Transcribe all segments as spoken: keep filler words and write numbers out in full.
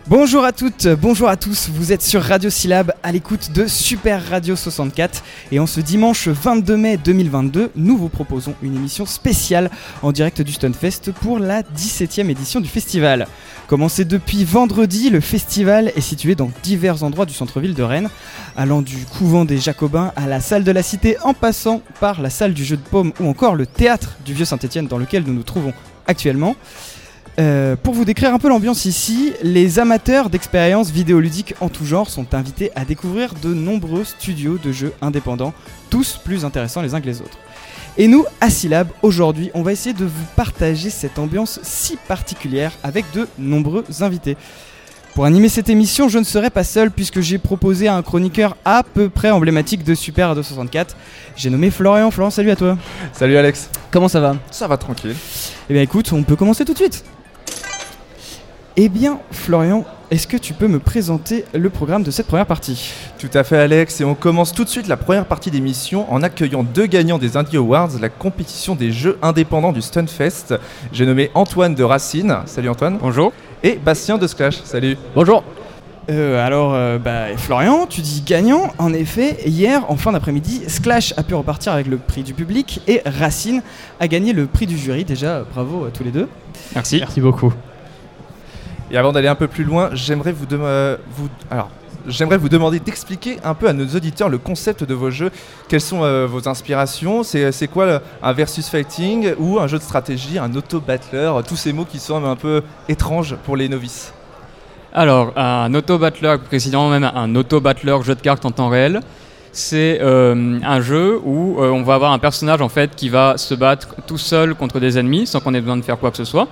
Bonjour à toutes, bonjour à tous, vous êtes sur Radio Syllab à l'écoute de Super Radio soixante-quatre et en ce dimanche vingt-deux mai deux mille vingt-deux, nous vous proposons une émission spéciale en direct du Stunfest pour la dix-septième édition du festival. Commencé depuis vendredi, le festival est situé dans divers endroits du centre-ville de Rennes, allant du couvent des Jacobins à la salle de la Cité en passant par la salle du jeu de paume ou encore le théâtre du Vieux-Saint-Étienne dans lequel nous nous trouvons actuellement. Euh, pour vous décrire un peu l'ambiance ici, les amateurs d'expériences vidéoludiques en tout genre sont invités à découvrir de nombreux studios de jeux indépendants, tous plus intéressants les uns que les autres. Et nous, à Syllab, aujourd'hui, on va essayer de vous partager cette ambiance si particulière avec de nombreux invités. Pour animer cette émission, je ne serai pas seul puisque j'ai proposé un chroniqueur à peu près emblématique de Super Radio soixante-quatre. J'ai nommé Florian. Florian, salut à toi. Salut Alex. Comment ça va ? Ça va tranquille. Eh bien écoute, on peut commencer tout de suite. Eh bien, Florian, est-ce que tu peux me présenter le programme de cette première partie ? Tout à fait Alex, et on commence tout de suite la première partie d'émission en accueillant deux gagnants des Indie Awards, la compétition des jeux indépendants du Stunfest. J'ai nommé Antoine de Racine, salut Antoine. Bonjour. Et Bastien de Sklash, salut. Bonjour. Euh, alors, euh, bah, Florian, tu dis gagnant. En effet, hier, en fin d'après-midi, Sklash a pu repartir avec le prix du public et Racine a gagné le prix du jury. Déjà, bravo à tous les deux. Merci. Merci beaucoup. Et avant d'aller un peu plus loin, j'aimerais vous, dem- euh, vous, alors, j'aimerais vous demander d'expliquer un peu à nos auditeurs le concept de vos jeux. Quelles sont euh, vos inspirations ? C'est, c'est quoi le, un versus fighting ou un jeu de stratégie, un auto-battler ? Tous ces mots qui sont un peu étranges pour les novices. Alors, un auto-battler, précisément même un auto-battler jeu de cartes en temps réel, c'est euh, un jeu où euh, on va avoir un personnage en fait qui va se battre tout seul contre des ennemis sans qu'on ait besoin de faire quoi que ce soit.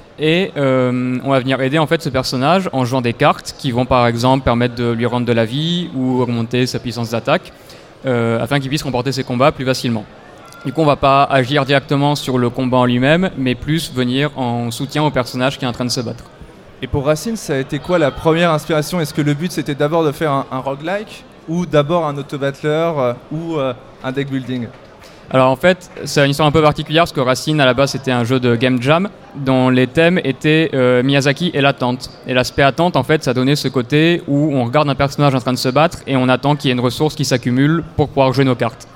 Et euh, on va venir aider en fait ce personnage en jouant des cartes qui vont par exemple permettre de lui rendre de la vie ou augmenter sa puissance d'attaque euh, afin qu'il puisse remporter ses combats plus facilement. Du coup on va pas agir directement sur le combat en lui-même mais plus venir en soutien au personnage qui est en train de se battre. Et pour Racine, ça a été quoi la première inspiration ? Est-ce que le but c'était d'abord de faire un, un roguelike ou d'abord un auto-battler euh, ou euh, un deck building ? Alors en fait, c'est une histoire un peu particulière parce que Racine à la base c'était un jeu de game jam dont les thèmes étaient euh, Miyazaki et l'attente. Et l'aspect attente en fait ça donnait ce côté où on regarde un personnage en train de se battre et on attend qu'il y ait une ressource qui s'accumule pour pouvoir jouer nos cartes.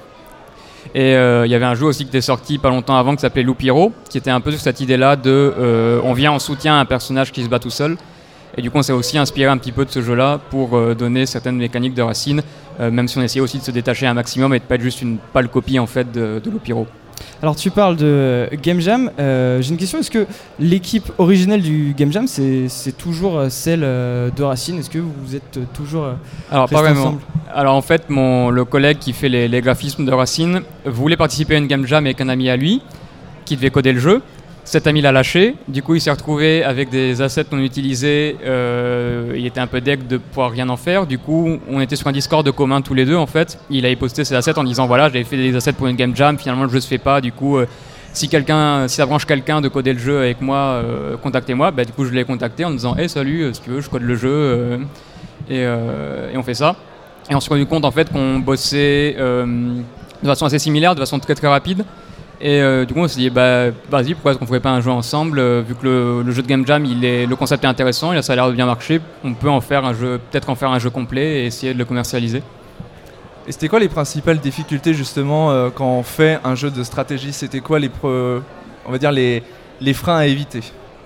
Et il euh, y avait un jeu aussi qui était sorti pas longtemps avant qui s'appelait Loop Hero qui était un peu sur cette idée là de euh, on vient en soutien à un personnage qui se bat tout seul. Et du coup on s'est aussi inspiré un petit peu de ce jeu là pour euh, donner certaines mécaniques de Racine. Euh, même si on essayait aussi de se détacher un maximum et de pas être juste une pâle copie en fait de, de Loop Hero. Alors tu parles de Game Jam, euh, j'ai une question, est-ce que l'équipe originelle du Game Jam c'est, c'est toujours celle de Racine ? Est-ce que vous êtes toujours Alors restés pas vraiment. ensemble ? Alors en fait mon, le collègue qui fait les, les graphismes de Racine voulait participer à une Game Jam avec un ami à lui qui devait coder le jeu. Cet ami l'a lâché, du coup il s'est retrouvé avec des assets non utilisés, euh, il était un peu deg de pouvoir rien en faire, du coup on était sur un Discord commun tous les deux en fait, il avait posté ses assets en disant voilà j'avais fait des assets pour une game jam, finalement le jeu se fait pas, du coup euh, si quelqu'un, si ça branche quelqu'un de coder le jeu avec moi, euh, contactez-moi, bah, du coup je l'ai contacté en me disant hey salut, si tu veux je code le jeu, euh, et, euh, et on fait ça, et on s'est rendu compte en fait qu'on bossait euh, de façon assez similaire, de façon très très rapide. Et euh, du coup on s'est dit bah vas-y pourquoi est-ce qu'on ferait pas un jeu ensemble euh, vu que le, le jeu de Game Jam il est, le concept est intéressant, ça a l'air de bien marcher, on peut en faire un jeu, peut-être en faire un jeu complet et essayer de le commercialiser. Et c'était quoi les principales difficultés justement euh, quand on fait un jeu de stratégie ? C'était quoi les, pre... on va dire les, les freins à éviter ?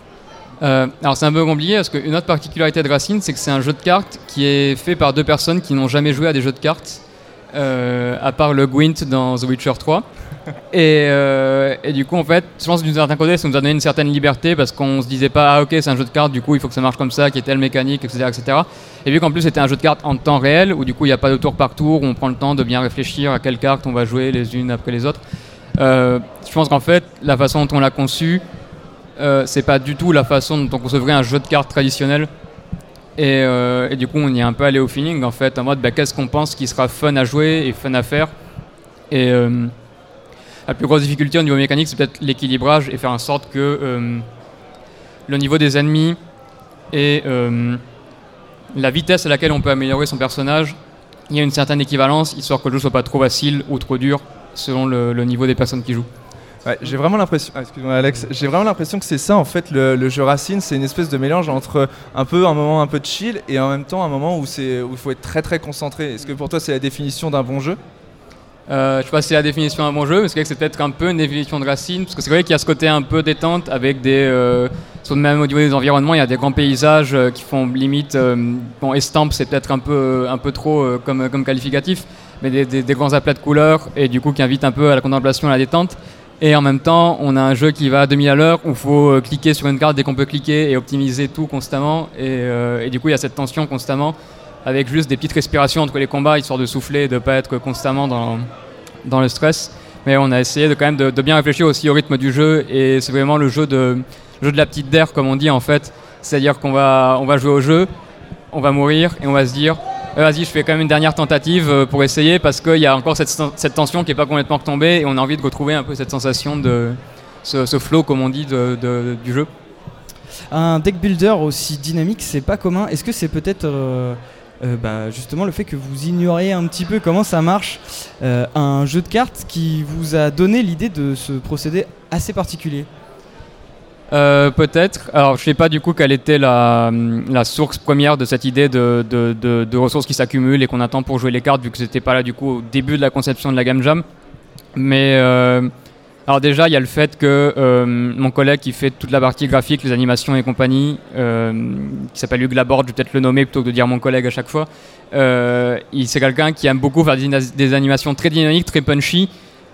euh, Alors c'est un peu compliqué parce qu'une autre particularité de Racine c'est que c'est un jeu de cartes qui est fait par deux personnes qui n'ont jamais joué à des jeux de cartes euh, à part le Gwent dans The Witcher trois. Et, euh, et du coup en fait je pense que d'une certaine côté ça nous a donné une certaine liberté parce qu'on se disait pas ah ok c'est un jeu de cartes du coup il faut que ça marche comme ça, qu'il y ait telle mécanique etc, etc. Et vu qu'en plus c'était un jeu de cartes en temps réel où du coup il n'y a pas de tour par tour, où on prend le temps de bien réfléchir à quelles cartes on va jouer les unes après les autres, euh, je pense qu'en fait la façon dont on l'a conçu euh, c'est pas du tout la façon dont on concevrait un jeu de cartes traditionnel. Et, euh, et du coup on y est un peu allé au feeling en fait en mode bah, qu'est-ce qu'on pense qui sera fun à jouer et fun à faire. Et euh, la plus grosse difficulté au niveau mécanique, c'est peut-être l'équilibrage et faire en sorte que euh, le niveau des ennemis et euh, la vitesse à laquelle on peut améliorer son personnage, il y a une certaine équivalence, histoire que le jeu soit pas trop facile ou trop dur selon le, le niveau des personnes qui jouent. Ouais, j'ai vraiment l'impression, ah, excuse-moi Alex, j'ai vraiment l'impression que c'est ça en fait le, le jeu Racine, c'est une espèce de mélange entre un peu un moment un peu de chill et en même temps un moment où c'est où il faut être très très concentré. Est-ce que pour toi c'est la définition d'un bon jeu? Euh, je sais pas si c'est la définition d'un bon jeu, mais c'est vrai que c'est peut-être un peu une définition de Racine, parce que c'est vrai qu'il y a ce côté un peu détente avec des, euh, sur le même au niveau des environnements, il y a des grands paysages euh, qui font limite, euh, bon, estampe c'est peut-être un peu, un peu trop euh, comme, comme qualificatif, mais des, des, des grands aplats de couleurs et du coup qui invitent un peu à la contemplation et à la détente. Et en même temps, on a un jeu qui va à deux mille à l'heure où il faut euh, cliquer sur une carte dès qu'on peut cliquer et optimiser tout constamment. Et, euh, et du coup, il y a cette tension constamment avec juste des petites respirations entre les combats histoire de souffler et de ne pas être constamment dans, dans le stress. Mais on a essayé de, quand même de, de bien réfléchir aussi au rythme du jeu. Et c'est vraiment le jeu de, le jeu de la petite der, comme on dit en fait. C'est-à-dire qu'on va, on va jouer au jeu, on va mourir et on va se dire vas-y, je fais quand même une dernière tentative pour essayer parce qu'il y a encore cette, cette tension qui n'est pas complètement retombée et on a envie de retrouver un peu cette sensation de ce, ce flow, comme on dit, de, de, du jeu. Un deck builder aussi dynamique, c'est pas commun. Est-ce que c'est peut-être euh, euh, bah, justement le fait que vous ignoriez un petit peu comment ça marche, euh, un jeu de cartes qui vous a donné l'idée de ce procédé assez particulier? Euh, peut-être. Alors, je sais pas du coup quelle était la, la source première de cette idée de, de, de, de ressources qui s'accumulent et qu'on attend pour jouer les cartes, vu que c'était pas là du coup au début de la conception de la Game Jam. Mais euh, alors déjà, il y a le fait que euh, mon collègue qui fait toute la partie graphique, les animations et compagnie, euh, qui s'appelle Hugues Laborde, je vais peut-être le nommer plutôt que de dire mon collègue à chaque fois. Euh, il, c'est quelqu'un qui aime beaucoup faire des, des animations très dynamiques, très punchy.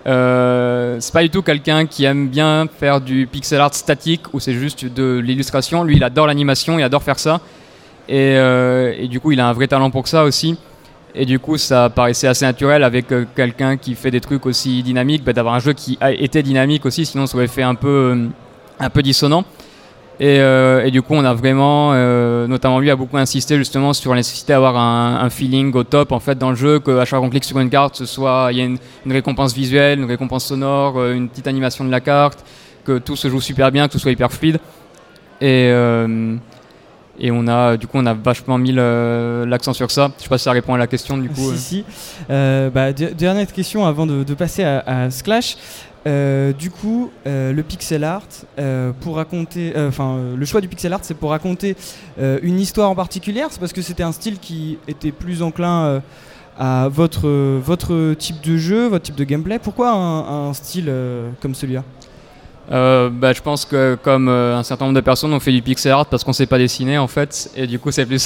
Euh, c'est pas du tout quelqu'un qui aime bien faire du pixel art statique où c'est juste de l'illustration. Lui, il adore l'animation, il adore faire ça. Et, euh, et du coup, il a un vrai talent pour ça aussi. Et du coup, ça paraissait assez naturel avec euh, quelqu'un qui fait des trucs aussi dynamiques, bah, d'avoir un jeu qui a été dynamique aussi, sinon ça aurait fait un peu, euh, un peu dissonant. Et, euh, et du coup, on a vraiment, euh, notamment lui, a beaucoup insisté justement sur la nécessité d'avoir un, un feeling au top en fait dans le jeu, qu'à chaque fois qu'on clique sur une carte, ce soit il y a une, une récompense visuelle, une récompense sonore, une petite animation de la carte, que tout se joue super bien, que tout soit hyper fluide. Et, euh, et on a, du coup, on a vachement mis le, l'accent sur ça. Je sais pas si ça répond à la question du coup. Si, euh. si. Euh, bah, d- dernière question avant de, de passer à, à Sklash. Euh, du coup, euh, le pixel art, euh, pour raconter, enfin, euh, le choix du pixel art, c'est pour raconter euh, une histoire en particulier. C'est parce que c'était un style qui était plus enclin euh, à votre euh, votre type de jeu, votre type de gameplay. Pourquoi un, un style euh, comme celui-là? Euh, bah, je pense que comme euh, un certain nombre de personnes ont fait du pixel art parce qu'on sait pas dessiner en fait, et du coup c'est plus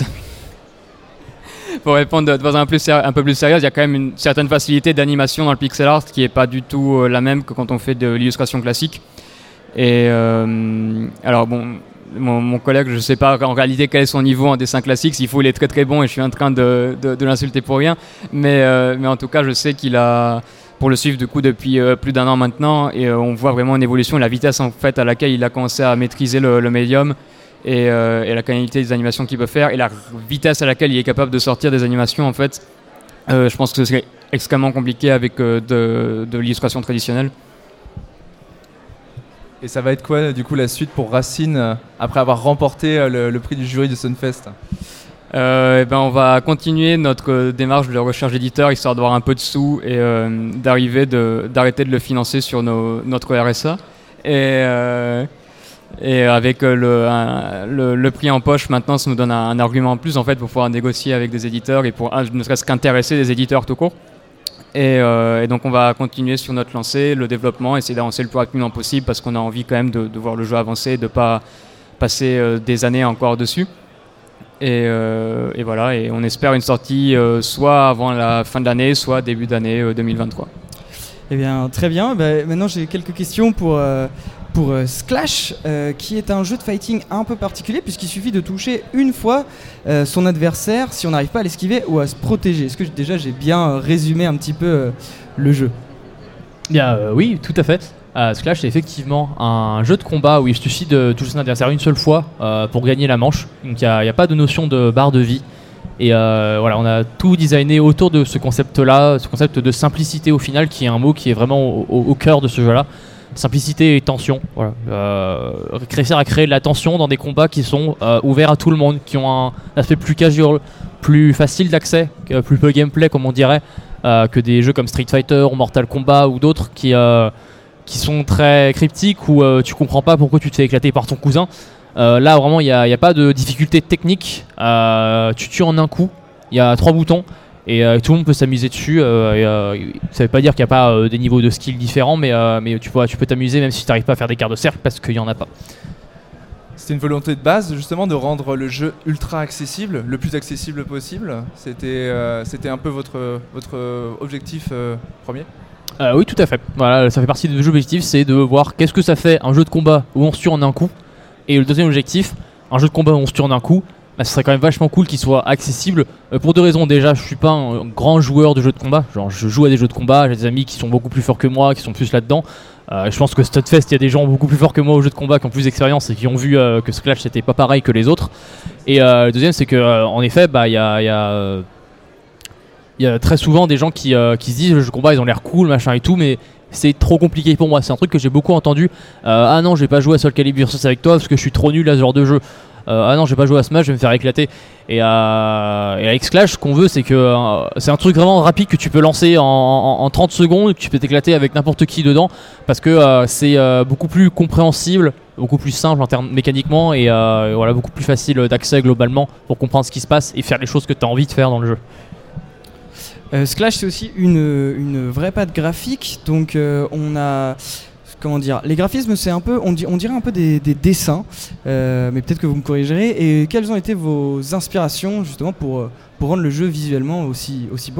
pour répondre de façon un, plus séri- un peu plus sérieuse, il y a quand même une certaine facilité d'animation dans le pixel art qui n'est pas du tout euh, la même que quand on fait de l'illustration classique. Et euh, alors bon, mon, mon collègue, je ne sais pas en réalité quel est son niveau en dessin classique, s'il faut il est très très bon et je suis en train de, de, de l'insulter pour rien, mais, euh, mais en tout cas je sais qu'il a, pour le suivre du coup depuis euh, plus d'un an maintenant, et euh, on voit vraiment une évolution, la vitesse en fait à laquelle il a commencé à maîtriser le, le médium. Et, euh, et la qualité des animations qu'il peut faire et la vitesse à laquelle il est capable de sortir des animations en fait, euh, je pense que ce serait extrêmement compliqué avec euh, de, de l'illustration traditionnelle. Et ça va être quoi du coup la suite pour Racine euh, après avoir remporté euh, le, le prix du jury du Sunfest? euh, et ben on va continuer notre démarche de recherche d'éditeur histoire d'avoir un peu de sous et euh, d'arriver de, d'arrêter de le financer sur nos, notre R S A. Et euh, Et avec le, un, le, le prix en poche, maintenant, ça nous donne un, un argument en plus en fait, pour pouvoir négocier avec des éditeurs et pour ne serait-ce qu'intéresser des éditeurs tout court. Et, euh, et donc, on va continuer sur notre lancée, le développement, essayer d'avancer le plus rapidement possible parce qu'on a envie quand même de, de voir le jeu avancer et de ne pas passer euh, des années encore dessus. Et, euh, et voilà, et on espère une sortie euh, soit avant la fin de l'année, soit début d'année euh, deux mille vingt-trois. Eh bien, très bien. Bah, maintenant, j'ai quelques questions pour... Euh Pour euh, Sklash, euh, qui est un jeu de fighting un peu particulier puisqu'il suffit de toucher une fois euh, son adversaire si on n'arrive pas à l'esquiver ou à se protéger. Est-ce que déjà j'ai bien euh, résumé un petit peu euh, le jeu? Bien, euh, oui, tout à fait. Euh, Sklash, c'est effectivement un jeu de combat où il suffit de toucher son adversaire une seule fois euh, pour gagner la manche. Donc il n'y a, a pas de notion de barre de vie. Et euh, voilà, on a tout designé autour de ce concept-là, ce concept de simplicité au final, qui est un mot qui est vraiment au, au, au cœur de ce jeu-là. Simplicité et tension. Voilà. Euh, réussir à créer de la tension dans des combats qui sont euh, ouverts à tout le monde, qui ont un aspect plus casual, plus facile d'accès, plus peu gameplay comme on dirait, euh, que des jeux comme Street Fighter ou Mortal Kombat ou d'autres qui, euh, qui sont très cryptiques où euh, tu comprends pas pourquoi tu te fais éclater par ton cousin. Euh, là vraiment il n'y a, a pas de difficulté technique, euh, tu tues en un coup, il y a trois boutons et euh, tout le monde peut s'amuser dessus. Euh, et, euh, ça veut pas dire qu'il n'y a pas euh, des niveaux de skill différents, mais, euh, mais tu, peux, tu peux t'amuser même si tu n'arrives pas à faire des quarts de cercle parce qu'il n'y en a pas. C'était une volonté de base justement de rendre le jeu ultra accessible, le plus accessible possible. C'était, euh, c'était un peu votre, votre objectif euh, premier. euh, Oui, tout à fait. Voilà, ça fait partie du jeu objectif, c'est de voir qu'est-ce que ça fait un jeu de combat où on se tue en un coup. Et le deuxième objectif, un jeu de combat où on se tue en un coup, bah, ce serait quand même vachement cool qu'il soit accessible euh, pour deux raisons. Déjà, je suis pas un grand joueur de jeux de combat. Genre, je joue à des jeux de combat, j'ai des amis qui sont beaucoup plus forts que moi, qui sont plus là-dedans. Euh, je pense que Stunfest, il y a des gens beaucoup plus forts que moi aux jeux de combat qui ont plus d'expérience et qui ont vu euh, que ce Clash c'était pas pareil que les autres. Et euh, le deuxième, c'est que euh, en effet, bah il y a, y a euh, il y a très souvent des gens qui, euh, qui se disent les jeux de combat ils ont l'air cool machin et tout, mais c'est trop compliqué pour moi. C'est un truc que j'ai beaucoup entendu. Euh, ah non, je vais pas jouer à Soul Calibur versus avec toi parce que je suis trop nul à ce genre de jeu. Euh, ah non, je vais pas jouer à Smash, je vais me faire éclater. Et, euh, et avec Clash, ce qu'on veut, c'est que euh, c'est un truc vraiment rapide que tu peux lancer en, en, en trente secondes, que tu peux t'éclater avec n'importe qui dedans, parce que euh, c'est euh, beaucoup plus compréhensible, beaucoup plus simple en termes mécaniquement, et, euh, et voilà, beaucoup plus facile d'accès globalement pour comprendre ce qui se passe et faire les choses que tu as envie de faire dans le jeu. Euh, Clash, c'est aussi une, une vraie patte graphique, donc euh, on a... Comment dire, les graphismes, c'est un peu, on, di- on dirait un peu des, des dessins, euh, mais peut-être que vous me corrigerez. Et quelles ont été vos inspirations justement pour, pour rendre le jeu visuellement aussi, aussi beau ?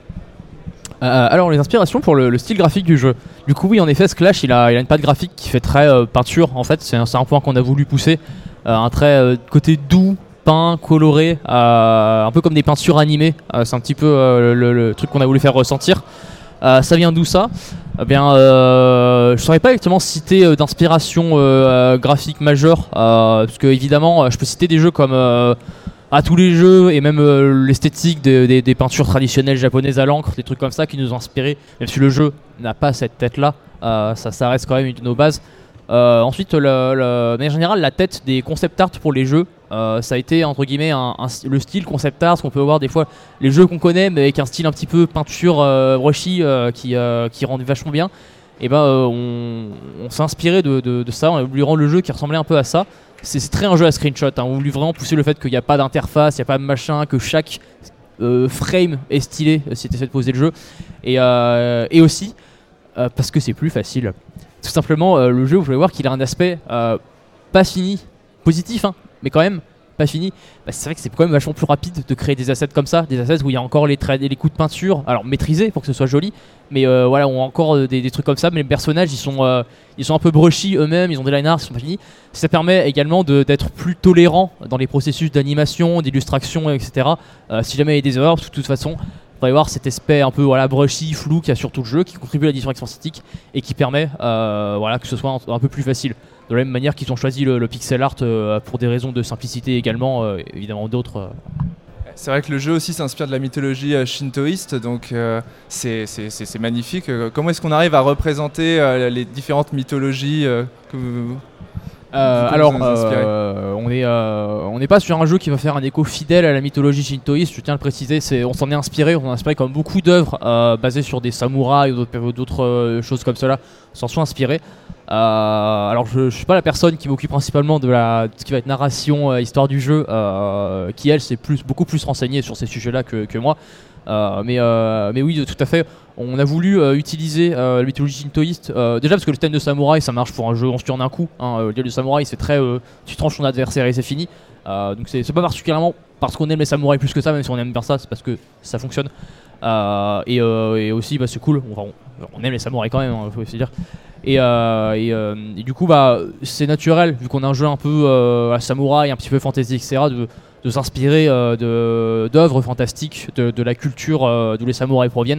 Euh, alors les inspirations pour le, le style graphique du jeu. Du coup oui, en effet, Clash il a, il a une patte graphique qui fait très euh, peinture. En fait, c'est un, c'est un point qu'on a voulu pousser, euh, un trait euh, côté doux, peint, coloré, euh, un peu comme des peintures animées. Euh, c'est un petit peu euh, le, le truc qu'on a voulu faire ressentir. Euh, ça vient d'où ça ? Eh bien, euh, je saurais pas exactement citer euh, d'inspiration euh, graphique majeure, euh, parce que évidemment, euh, je peux citer des jeux comme euh, à tous les jeux et même euh, l'esthétique des, des, des peintures traditionnelles japonaises à l'encre, des trucs comme ça qui nous ont inspiré. Même si le jeu n'a pas cette tête-là, euh, ça, ça reste quand même une de nos bases. Euh, ensuite, le, le, mais en général, la tête des concept art pour les jeux, euh, ça a été entre guillemets un, un, le style concept art, ce qu'on peut voir des fois les jeux qu'on connaît, mais avec un style un petit peu peinture euh, brushy euh, qui, euh, qui rend vachement bien. Et ben, euh, on, on s'est inspiré de, de, de ça, on a voulu rendre le jeu qui ressemblait un peu à ça. C'est, c'est très un jeu à screenshot, hein. On a voulu vraiment pousser le fait qu'il n'y a pas d'interface, il n'y a pas de machin, que chaque euh, frame est stylé, c'était fait de poser le jeu. Et, euh, et aussi, euh, parce que c'est plus facile. Tout simplement, euh, le jeu, vous pouvez voir qu'il a un aspect euh, pas fini, positif, hein, mais quand même pas fini. Bah, c'est vrai que c'est quand même vachement plus rapide de créer des assets comme ça, des assets où il y a encore les traits et les coups de peinture, alors maîtrisés pour que ce soit joli, mais euh, voilà, on a encore des, des trucs comme ça. Mais les personnages, ils sont, euh, ils sont un peu brushy eux-mêmes, ils ont des line arts, ils sont pas finis. Ça permet également de, d'être plus tolérant dans les processus d'animation, d'illustration, et cetera. Euh, si jamais il y a des erreurs, de toute façon. Vous allez voir cet aspect un peu voilà, brushy, flou qu'il y a sur tout le jeu, qui contribue à la direction esthétique et qui permet euh, voilà, que ce soit un, un peu plus facile. De la même manière qu'ils ont choisi le, le pixel art euh, pour des raisons de simplicité également, euh, évidemment d'autres. Euh. C'est vrai que le jeu aussi s'inspire de la mythologie euh, shintoïste, donc euh, c'est, c'est, c'est, c'est magnifique. Euh, comment est-ce qu'on arrive à représenter euh, les différentes mythologies euh, que vous... Euh, alors, euh, on n'est euh, on n'est pas sur un jeu qui va faire un écho fidèle à la mythologie shintoïste, je tiens à le préciser. C'est, on s'en est inspiré, on s'en est inspiré comme beaucoup d'œuvres euh, basées sur des samouraïs ou d'autres, d'autres euh, choses comme cela, on s'en sont inspirés. Euh, alors, je ne suis pas la personne qui m'occupe principalement de, la, de ce qui va être narration, euh, histoire du jeu, euh, qui elle s'est plus, beaucoup plus renseignée sur ces sujets-là que, que moi. Euh, mais, euh, mais oui, tout à fait. On a voulu euh, utiliser euh, la mythologie shintoïste, euh, déjà parce que le thème de samouraï ça marche pour un jeu on se tue en un coup, hein. Le diable de samouraï c'est très euh, tu tranches ton adversaire et c'est fini, euh, donc c'est, c'est pas particulièrement parce qu'on aime les samouraïs plus que ça, même si on aime bien ça, c'est parce que ça fonctionne. Euh, et, euh, et aussi bah, c'est cool, on, on, on aime les samouraïs quand même, hein, faut aussi dire. Et, euh, et, euh, et du coup bah, c'est naturel vu qu'on a un jeu un peu euh, à samouraï, un petit peu fantasy, et cetera de, de s'inspirer euh, de, d'œuvres fantastiques de, de la culture euh, d'où les samouraïs proviennent.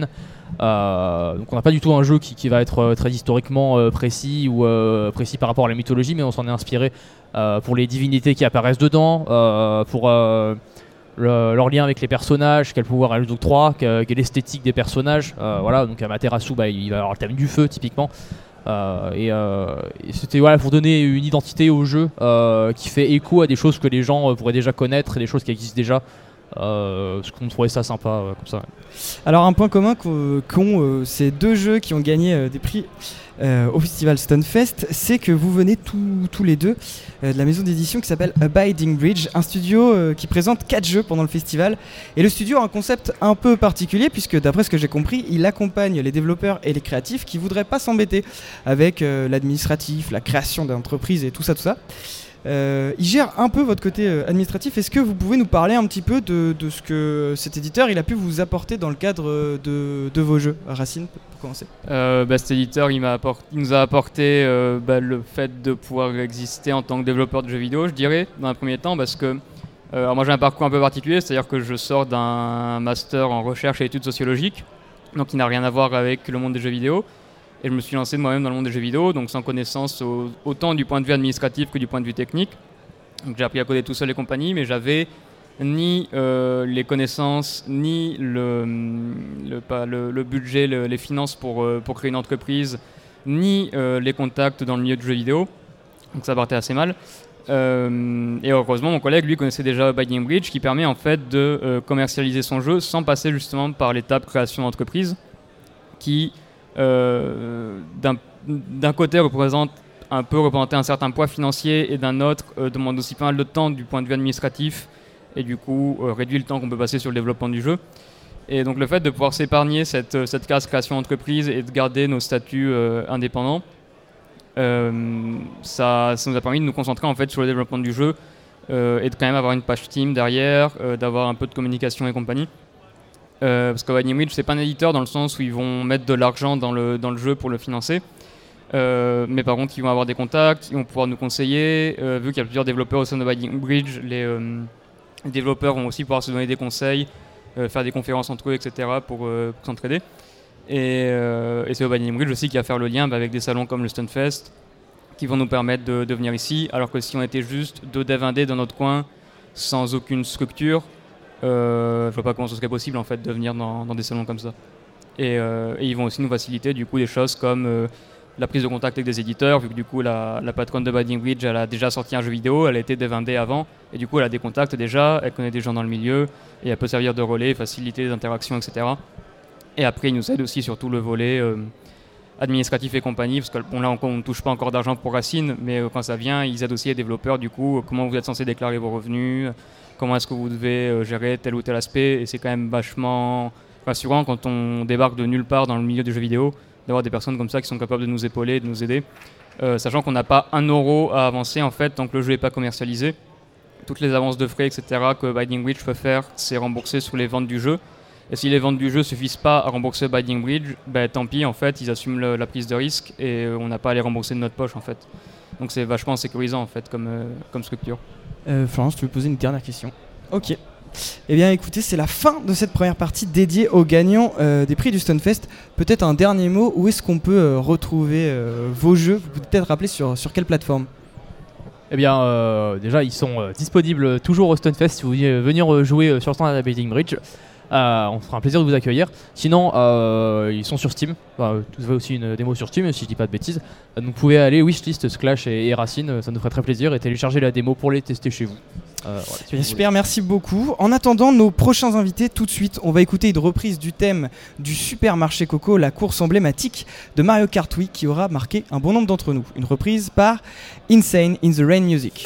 Euh, donc on n'a pas du tout un jeu qui, qui va être euh, très historiquement euh, précis ou euh, précis par rapport à la mythologie, mais on s'en est inspiré euh, pour les divinités qui apparaissent dedans, euh, pour euh, le, leur lien avec les personnages, quel pouvoir elles octroient, quelle est l'esthétique des personnages. Euh, voilà, donc Amaterasu, bah, il va avoir le thème du feu typiquement. Euh, et, euh, et c'était voilà, pour donner une identité au jeu euh, qui fait écho à des choses que les gens euh, pourraient déjà connaître et des choses qui existent déjà. Euh, parce qu'on trouvait ça sympa euh, comme ça. Alors un point commun qu'ont, qu'ont euh, ces deux jeux qui ont gagné euh, des prix euh, au festival Stunfest, c'est que vous venez tous, tous les deux euh, de la maison d'édition qui s'appelle Abiding Bridge, un studio euh, qui présente quatre jeux pendant le festival. Et le studio a un concept un peu particulier puisque d'après ce que j'ai compris, il accompagne les développeurs et les créatifs qui voudraient pas s'embêter avec euh, l'administratif, la création d'entreprises et tout ça, tout ça. Euh, il gère un peu votre côté euh, administratif. Est-ce que vous pouvez nous parler un petit peu de, de ce que cet éditeur il a pu vous apporter dans le cadre euh, de, de vos jeux? Racine, pour commencer. Euh, bah, cet éditeur, il, m'a apport- il nous a apporté euh, bah, le fait de pouvoir exister en tant que développeur de jeux vidéo, je dirais, dans un premier temps, parce que euh, alors moi j'ai un parcours un peu particulier, c'est-à-dire que je sors d'un master en recherche et études sociologiques, donc il n'a rien à voir avec le monde des jeux vidéo. Et je me suis lancé de moi-même dans le monde des jeux vidéo, donc sans connaissance au, autant du point de vue administratif que du point de vue technique. Donc j'ai appris à coder tout seul et compagnie, mais j'avais ni euh, les connaissances, ni le, le, pas, le, le budget, le, les finances pour, euh, pour créer une entreprise, ni euh, les contacts dans le milieu du jeu vidéo. Donc ça partait assez mal. Euh, et heureusement, mon collègue, lui, connaissait déjà Abiding Bridge, qui permet en fait de euh, commercialiser son jeu sans passer justement par l'étape création d'entreprise, qui Euh, d'un, d'un côté représente un peu représenter un certain poids financier et d'un autre euh, demande aussi pas mal de temps du point de vue administratif et du coup euh, réduit le temps qu'on peut passer sur le développement du jeu. Et donc le fait de pouvoir s'épargner cette, cette case création d'entreprise et de garder nos statuts euh, indépendants, euh, ça, ça nous a permis de nous concentrer en fait sur le développement du jeu euh, et de quand même avoir une page Steam derrière, euh, d'avoir un peu de communication et compagnie. Euh, parce qu'Abiding Bridge, c'est pas un éditeur dans le sens où ils vont mettre de l'argent dans le, dans le jeu pour le financer. Euh, mais par contre, ils vont avoir des contacts, ils vont pouvoir nous conseiller. Euh, vu qu'il y a plusieurs développeurs au sein d'Abiding Bridge, les, euh, les développeurs vont aussi pouvoir se donner des conseils, euh, faire des conférences entre eux, et cetera pour, euh, pour s'entraider. Et, euh, et c'est Abiding Bridge aussi qui a fait le lien bah, avec des salons comme le Stunfest qui vont nous permettre de, de venir ici. Alors que si on était juste deux devs indés dans notre coin, sans aucune structure, Euh, je vois pas comment ce serait possible en fait de venir dans, dans des salons comme ça. Et, euh, et ils vont aussi nous faciliter du coup des choses comme euh, la prise de contact avec des éditeurs, vu que du coup la, la patronne de Abiding Bridge, elle a déjà sorti un jeu vidéo, elle a été dev indé avant, et du coup elle a des contacts déjà, elle connaît des gens dans le milieu, et elle peut servir de relais, faciliter les interactions, et cetera. Et après ils nous aident aussi sur tout le volet euh, administratif et compagnie, parce que bon là on ne touche pas encore d'argent pour Racine, mais euh, quand ça vient, ils aident aussi les développeurs du coup, comment vous êtes censé déclarer vos revenus, comment est-ce que vous devez euh, gérer tel ou tel aspect, et c'est quand même vachement rassurant quand on débarque de nulle part dans le milieu du jeu vidéo, d'avoir des personnes comme ça qui sont capables de nous épauler, de nous aider, euh, sachant qu'on n'a pas un euro à avancer en fait tant que le jeu n'est pas commercialisé. Toutes les avances de frais, et cetera que Abiding Bridge peut faire, c'est rembourser sur les ventes du jeu. Et si les ventes du jeu suffisent pas à rembourser Abiding Bridge, ben, tant pis en fait, ils assument le, la prise de risque et euh, on n'a pas à les rembourser de notre poche en fait. Donc c'est vachement sécurisant en fait comme, euh, comme structure. Euh, Florence, tu veux poser une dernière question? Ok. Eh bien écoutez, c'est la fin de cette première partie dédiée aux gagnants euh, des prix du Stunfest. Peut-être un dernier mot, où est-ce qu'on peut euh, retrouver euh, vos jeux? Vous pouvez peut-être rappeler sur, sur quelle plateforme? Eh bien, euh, déjà, ils sont euh, disponibles toujours au Stunfest si vous voulez euh, venir euh, jouer euh, sur le stand à Abiding Bridge. Euh, on fera un plaisir de vous accueillir. Sinon, euh, ils sont sur Steam. Enfin, vous avez aussi une démo sur Steam, si je dis pas de bêtises. Donc, vous pouvez aller Wishlist, Sklash et, et Racine, ça nous ferait très plaisir, et télécharger la démo pour les tester chez vous. Euh, voilà, si Bien, vous super, merci beaucoup. En attendant nos prochains invités, tout de suite, on va écouter une reprise du thème du Supermarché Coco, la course emblématique de Mario Kart Wii qui aura marqué un bon nombre d'entre nous. Une reprise par Insane in the Rain Music.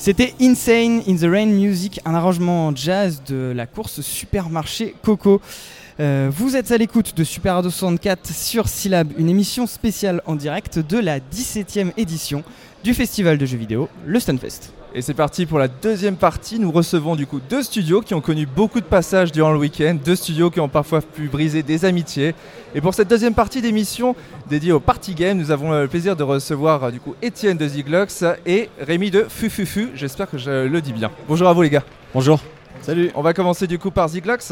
C'était Insane in the Rain Music, un arrangement jazz de la course Supermarché Coco. Euh, vous êtes à l'écoute de Super Radio soixante-quatre sur Syllab, une émission spéciale en direct de la dix-septième édition du festival de jeux vidéo, le Stunfest. Et c'est parti pour la deuxième partie. Nous recevons du coup deux studios qui ont connu beaucoup de passages durant le week-end, deux studios qui ont parfois pu briser des amitiés. Et pour cette deuxième partie d'émission dédiée au party game, nous avons le plaisir de recevoir du coup Étienne de Ziglox et Rémi de Fufufu. J'espère que je le dis bien. Bonjour à vous les gars. Bonjour. Salut. On va commencer du coup par Ziglox.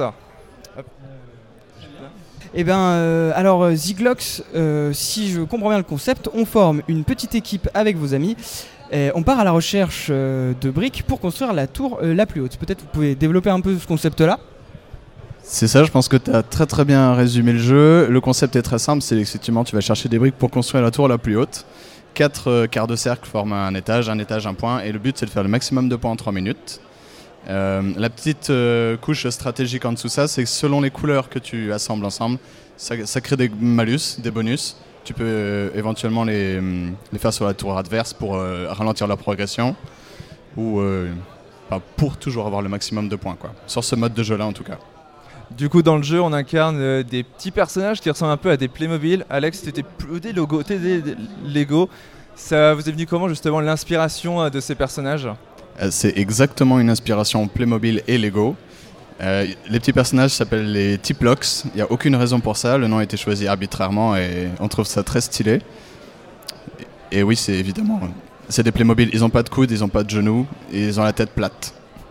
Eh bien, euh, alors Ziglox, euh, si je comprends bien le concept, on forme une petite équipe avec vos amis. Et on part à la recherche euh, de briques pour construire la tour euh, la plus haute. Peut-être vous pouvez développer un peu ce concept-là. C'est ça, je pense que tu as très très bien résumé le jeu. Le concept est très simple, c'est effectivement tu vas chercher des briques pour construire la tour la plus haute. Quatre euh, quarts de cercle forment un étage, un étage, un point, et le but c'est de faire le maximum de points en trois minutes. Euh, la petite euh, couche stratégique en dessous de ça, c'est que selon les couleurs que tu assembles ensemble, ça, ça crée des malus, des bonus. Tu peux euh, éventuellement les, les faire sur la tour adverse pour euh, ralentir leur progression ou euh, enfin, pour toujours avoir le maximum de points, quoi. Sur ce mode de jeu là en tout cas. Du coup dans le jeu on incarne euh, des petits personnages qui ressemblent un peu à des Playmobil. Alex, tu étais plus des logos, t'es des, des Lego. Ça vous est venu comment justement l'inspiration euh, de ces personnages ? euh, C'est exactement une inspiration Playmobil et Lego. Euh, les petits personnages s'appellent les Tiplox, il n'y a aucune raison pour ça, le nom a été choisi arbitrairement et on trouve ça très stylé. Et, et oui, c'est évidemment, c'est des Playmobil, ils n'ont pas de coudes, ils n'ont pas de genoux, et ils ont la tête plate.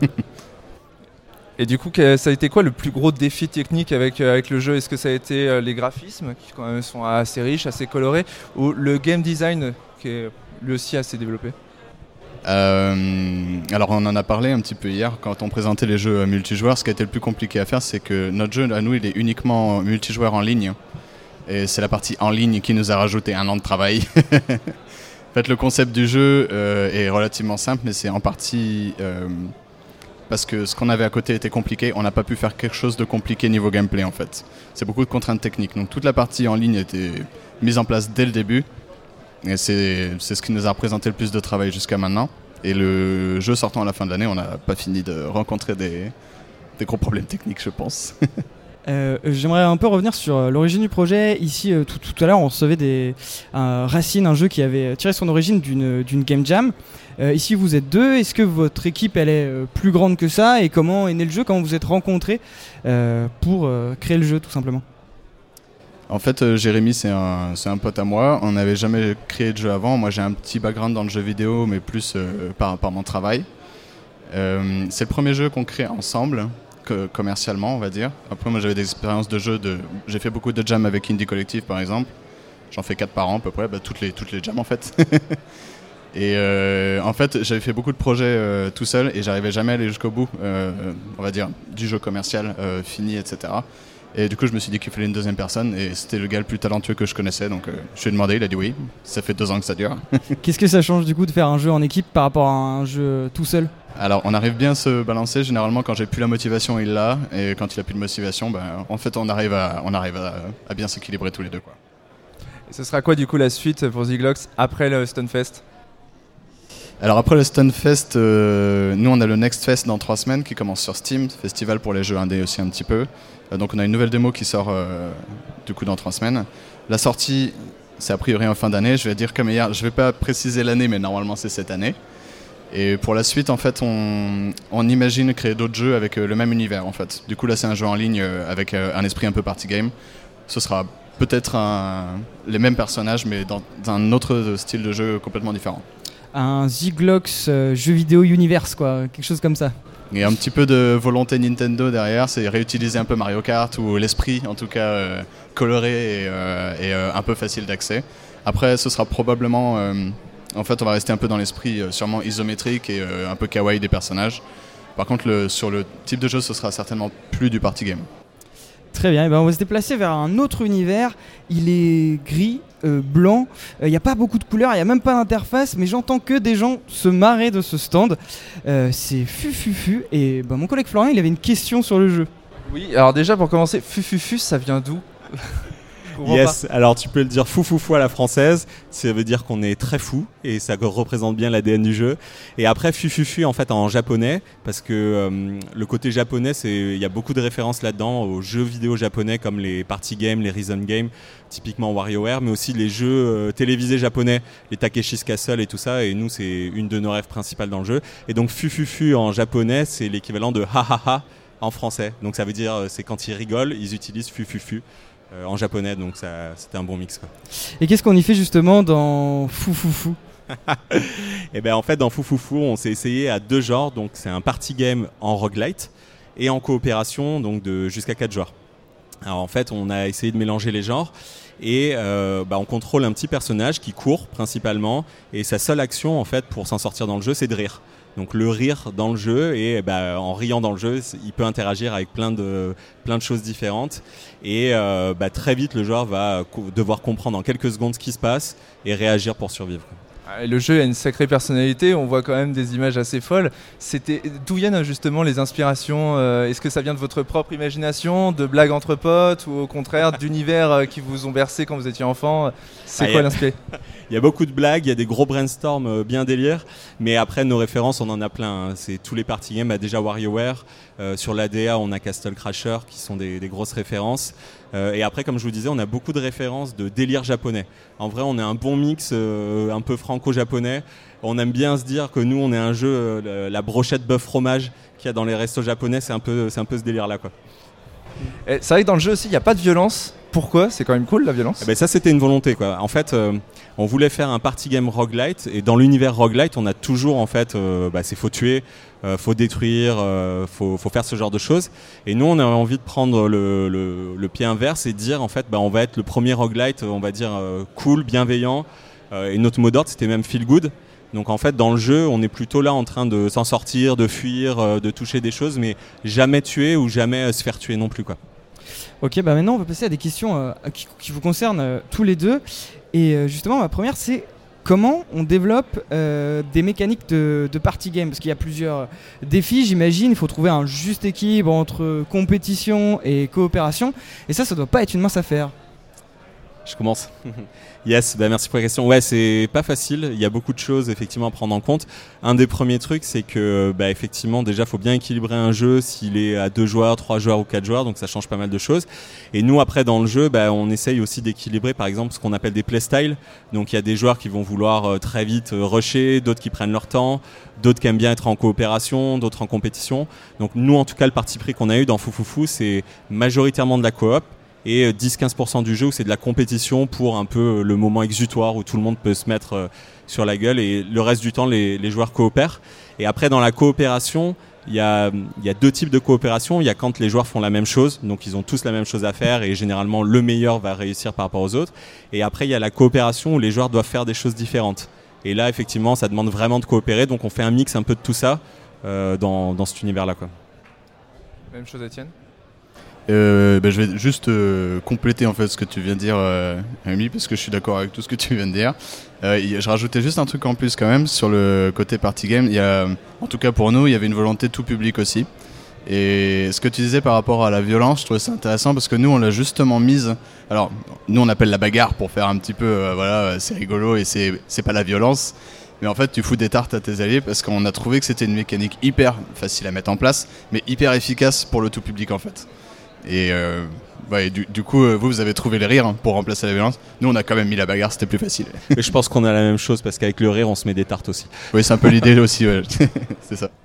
Et du coup, ça a été quoi le plus gros défi technique avec, avec le jeu ? Est-ce que ça a été euh, les graphismes, qui quand même sont assez riches, assez colorés, ou le game design, qui est lui aussi assez développé ? Euh, alors on en a parlé un petit peu hier quand on présentait les jeux multijoueurs. Ce qui a été le plus compliqué à faire, c'est que notre jeu à nous il est uniquement multijoueur en ligne et c'est la partie en ligne qui nous a rajouté un an de travail. En fait, le concept du jeu euh, est relativement simple, mais c'est en partie euh, parce que ce qu'on avait à côté était compliqué. On n'a pas pu faire quelque chose de compliqué niveau gameplay en fait. C'est beaucoup de contraintes techniques, donc toute la partie en ligne était mise en place dès le début. Et c'est, c'est ce qui nous a représenté le plus de travail jusqu'à maintenant. Et le jeu sortant à la fin de l'année, on n'a pas fini de rencontrer des, des gros problèmes techniques, je pense. euh, J'aimerais un peu revenir sur l'origine du projet. Ici, euh, tout, tout à l'heure, on recevait des, un Racine, un jeu qui avait tiré son origine d'une, d'une game jam. Euh, ici, vous êtes deux. Est-ce que votre équipe elle est euh, plus grande que ça ? Et comment est né le jeu ? Comment vous êtes rencontrés euh, pour euh, créer le jeu, tout simplement ? En fait, euh, Jérémy, c'est un, c'est un pote à moi. On n'avait jamais créé de jeu avant. Moi, j'ai un petit background dans le jeu vidéo, mais plus euh, par, par mon travail. Euh, c'est le premier jeu qu'on crée ensemble, que, commercialement, on va dire. Après, moi, j'avais des expériences de jeu. De... J'ai fait beaucoup de jams avec Indie Collective, par exemple. J'en fais quatre par an, à peu près. Bah, toutes, les, toutes les jams, en fait. Et euh, en fait, j'avais fait beaucoup de projets euh, tout seul et j'arrivais jamais à aller jusqu'au bout, euh, on va dire, du jeu commercial euh, fini, et cetera. Et du coup, je me suis dit qu'il fallait une deuxième personne et c'était le gars le plus talentueux que je connaissais. Donc, euh, je lui ai demandé, il a dit oui. Ça fait deux ans que ça dure. Qu'est-ce que ça change du coup de faire un jeu en équipe par rapport à un jeu tout seul ? Alors, on arrive bien à se balancer. Généralement, quand j'ai plus la motivation, il l'a. Et quand il a plus de motivation, ben, en fait, on arrive à, on arrive à, à bien s'équilibrer tous les deux, quoi. Et ce sera quoi du coup la suite pour Ziglox après le Stunfest ? Alors après le Stunfest, euh, nous on a le Next Fest dans trois semaines qui commence sur Steam, festival pour les jeux indés aussi un petit peu. Euh, donc on a une nouvelle démo qui sort euh, du coup dans trois semaines. La sortie, c'est a priori en fin d'année. Je vais dire comme hier, je vais pas préciser l'année, mais normalement c'est cette année. Et pour la suite, en fait, on, on imagine créer d'autres jeux avec euh, le même univers en fait. Du coup là c'est un jeu en ligne euh, avec euh, un esprit un peu party game. Ce sera peut-être un, les mêmes personnages, mais dans, dans un autre style de jeu complètement différent. Un Ziglox euh, jeu vidéo universe, quoi, quelque chose comme ça. Il y a un petit peu de volonté Nintendo derrière, c'est réutiliser un peu Mario Kart ou l'esprit en tout cas euh, coloré et, euh, et euh, un peu facile d'accès. Après ce sera probablement, euh, en fait on va rester un peu dans l'esprit euh, sûrement isométrique et euh, un peu kawaii des personnages. Par contre le, sur le type de jeu ce sera certainement plus du party game. Très bien, et ben on va se déplacer vers un autre univers. Il est gris, euh, blanc, il euh, n'y a pas beaucoup de couleurs, il n'y a même pas d'interface, mais j'entends que des gens se marrer de ce stand. Euh, c'est Fufufu, et ben, mon collègue Florian, il avait une question sur le jeu. Oui, alors déjà pour commencer, Fufufu, ça vient d'où ? Yes, alors tu peux le dire fou fou fou à la française, ça veut dire qu'on est très fou et ça représente bien l'A D N du jeu. Et après fu fu fu en fait en japonais, parce que euh, le côté japonais, c'est il y a beaucoup de références là-dedans aux jeux vidéo japonais comme les party games, les rhythm games, typiquement WarioWare, mais aussi les jeux euh, télévisés japonais, les Takeshi's Castle et tout ça. Et nous, c'est une de nos rêves principales dans le jeu. Et donc fu fu fu en japonais, c'est l'équivalent de ha ha ha en français. Donc ça veut dire c'est quand ils rigolent, ils utilisent fu fu fu. Euh, en japonais, donc ça, c'était un bon mix, quoi. Et qu'est-ce qu'on y fait justement dans Fou Fou Fou? Et ben en fait dans Fou Fou Fou, on s'est essayé à deux genres, donc c'est un party game en roguelite et en coopération, donc de jusqu'à quatre joueurs. Alors en fait, on a essayé de mélanger les genres et euh, bah, on contrôle un petit personnage qui court principalement et sa seule action en fait pour s'en sortir dans le jeu, c'est de rire. Donc le rire dans le jeu et bah, en riant dans le jeu, il peut interagir avec plein de, plein de choses différentes et euh, bah, très vite le joueur va co- devoir comprendre en quelques secondes ce qui se passe et réagir pour survivre. Et le jeu a une sacrée personnalité, on voit quand même des images assez folles. C'était... D'où viennent justement les inspirations euh, Est-ce que ça vient de votre propre imagination, de blagues entre potes ou au contraire d'univers euh, qui vous ont bercé quand vous étiez enfant? C'est ah, quoi a... l'inspiré? Il y a beaucoup de blagues, il y a des gros brainstorms euh, bien délire, mais après nos références on en a plein, hein. C'est tous les party games, bah, déjà WarioWare, euh, sur l'A D A on a Castle Crasher qui sont des, des grosses références, euh, et après comme je vous disais on a beaucoup de références de délire japonais. En vrai on a un bon mix euh, un peu franco-japonais, on aime bien se dire que nous on est un jeu, euh, la brochette bœuf fromage qu'il y a dans les restos japonais, c'est un peu, c'est un peu ce délire là, quoi. Et c'est vrai que dans le jeu aussi il n'y a pas de violence. Pourquoi? C'est quand même cool la violence. Eh ben ça c'était une volonté, quoi. En fait euh, on voulait faire un party game roguelite et dans l'univers roguelite on a toujours en fait euh, bah, c'est faut tuer, euh, faut détruire, euh, faut, faut faire ce genre de choses et nous on avait envie de prendre le, le, le pied inverse et dire en fait bah, on va être le premier roguelite on va dire euh, cool, bienveillant euh, et notre mot d'ordre c'était même feel good. Donc en fait dans le jeu on est plutôt là en train de s'en sortir, de fuir, euh, de toucher des choses mais jamais tuer ou jamais euh, se faire tuer non plus, quoi. Ok, bah maintenant on va passer à des questions euh, qui, qui vous concernent euh, tous les deux. Et euh, justement, ma première, c'est comment on développe euh, des mécaniques de, de party game? Parce qu'il y a plusieurs défis, j'imagine. Il faut trouver un juste équilibre entre compétition et coopération. Et ça, ça doit pas être une mince affaire. Je commence. Yes, bah merci pour la question. Ouais, c'est pas facile. Il y a beaucoup de choses effectivement à prendre en compte. Un des premiers trucs, c'est que bah, effectivement, déjà, faut bien équilibrer un jeu s'il est à deux joueurs, trois joueurs ou quatre joueurs. Donc ça change pas mal de choses. Et nous, après, dans le jeu, bah, on essaye aussi d'équilibrer, par exemple, ce qu'on appelle des playstyles. Donc il y a des joueurs qui vont vouloir euh, très vite euh, rusher, d'autres qui prennent leur temps, d'autres qui aiment bien être en coopération, d'autres en compétition. Donc nous, en tout cas, le parti pris qu'on a eu dans Fou Fou Fou, c'est majoritairement de la coop. Et dix à quinze pour cent du jeu où c'est de la compétition pour un peu le moment exutoire où tout le monde peut se mettre sur la gueule et le reste du temps les, les joueurs coopèrent. Et après dans la coopération, il y a, il y a deux types de coopération. Il y a quand les joueurs font la même chose, donc ils ont tous la même chose à faire et généralement le meilleur va réussir par rapport aux autres. Et après il y a la coopération où les joueurs doivent faire des choses différentes. Et là effectivement ça demande vraiment de coopérer, donc on fait un mix un peu de tout ça euh, dans, dans cet univers-là, quoi. Même chose Étienne? Euh, bah, je vais juste euh, compléter en fait ce que tu viens de dire, euh, Amy, parce que je suis d'accord avec tout ce que tu viens de dire. Euh, y, je rajoutais juste un truc en plus quand même sur le côté party game. Il y a, en tout cas pour nous, il y avait une volonté tout public aussi. Et ce que tu disais par rapport à la violence, je trouvais ça intéressant parce que nous on l'a justement mise. Alors nous on appelle la bagarre pour faire un petit peu, euh, voilà, c'est rigolo et c'est c'est pas la violence. Mais en fait, tu fous des tartes à tes alliés parce qu'on a trouvé que c'était une mécanique hyper facile à mettre en place, mais hyper efficace pour le tout public en fait. Et, euh, ouais, et du, du coup, vous, vous avez trouvé le rire pour remplacer la violence. Nous, on a quand même mis la bagarre, c'était plus facile. Et je pense qu'on a la même chose parce qu'avec le rire, on se met des tartes aussi. Oui, c'est un peu l'idée aussi, ouais. C'est ça.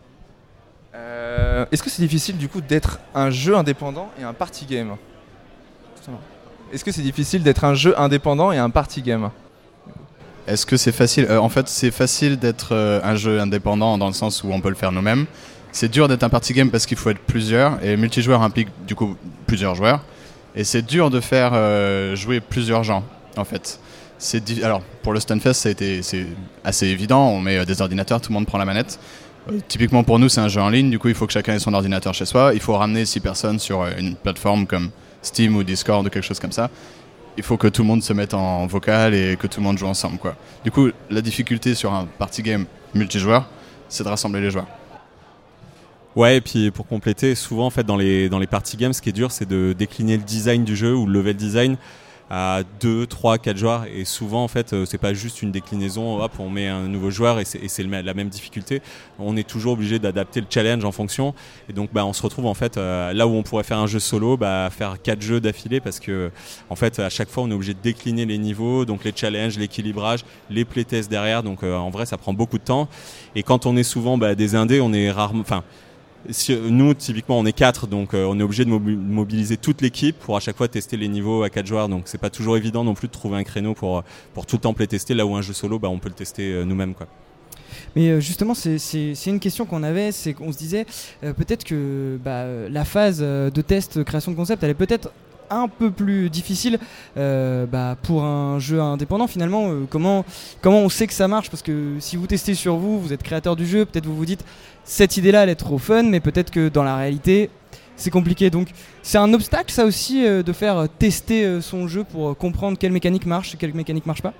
Euh, est-ce que c'est difficile du coup d'être un jeu indépendant et un party game? Est-ce que c'est difficile d'être un jeu indépendant et un party game? Est-ce que c'est facile euh, En fait, c'est facile d'être euh, un jeu indépendant dans le sens où on peut le faire nous-mêmes. C'est dur d'être un party game parce qu'il faut être plusieurs et multijoueur implique du coup plusieurs joueurs et c'est dur de faire euh, jouer plusieurs gens en fait. C'est di- alors pour le Stunfest ça a été c'est assez évident, on met euh, des ordinateurs, tout le monde prend la manette. Euh, typiquement pour nous c'est un jeu en ligne, du coup il faut que chacun ait son ordinateur chez soi, il faut ramener six personnes sur euh, une plateforme comme Steam ou Discord ou quelque chose comme ça. Il faut que tout le monde se mette en vocal et que tout le monde joue ensemble, quoi. Du coup la difficulté sur un party game multijoueur c'est de rassembler les joueurs. Ouais, et puis pour compléter, souvent en fait dans les dans les party games, ce qui est dur, c'est de décliner le design du jeu ou le level design à deux, trois, quatre joueurs, et souvent en fait c'est pas juste une déclinaison, hop on met un nouveau joueur et c'est, et c'est le, la même difficulté, on est toujours obligé d'adapter le challenge en fonction, et donc bah, on se retrouve en fait euh, là où on pourrait faire un jeu solo, bah, faire quatre jeux d'affilée, parce que en fait à chaque fois on est obligé de décliner les niveaux, donc les challenges, l'équilibrage, les playtests derrière, donc euh, en vrai ça prend beaucoup de temps, et quand on est souvent bah, des indés, on est rarement, enfin Si, nous typiquement on est quatre, donc euh, on est obligé de mobi- mobiliser toute l'équipe pour à chaque fois tester les niveaux à quatre joueurs, donc c'est pas toujours évident non plus de trouver un créneau pour, pour tout le temps playtester, là où un jeu solo bah, on peut le tester euh, nous-mêmes quoi. Mais euh, justement, c'est, c'est, c'est une question qu'on avait, c'est qu'on se disait euh, peut-être que bah, la phase euh, de test, création de concept, elle est peut-être un peu plus difficile euh, bah, pour un jeu indépendant finalement. Euh, comment, comment on sait que ça marche? Parce que si vous testez sur vous, vous êtes créateur du jeu, peut-être vous vous dites cette idée-là elle est trop fun, mais peut-être que dans la réalité c'est compliqué. Donc c'est un obstacle ça aussi euh, de faire tester euh, son jeu pour euh, comprendre quelle mécanique marche et quelle mécanique marche pas.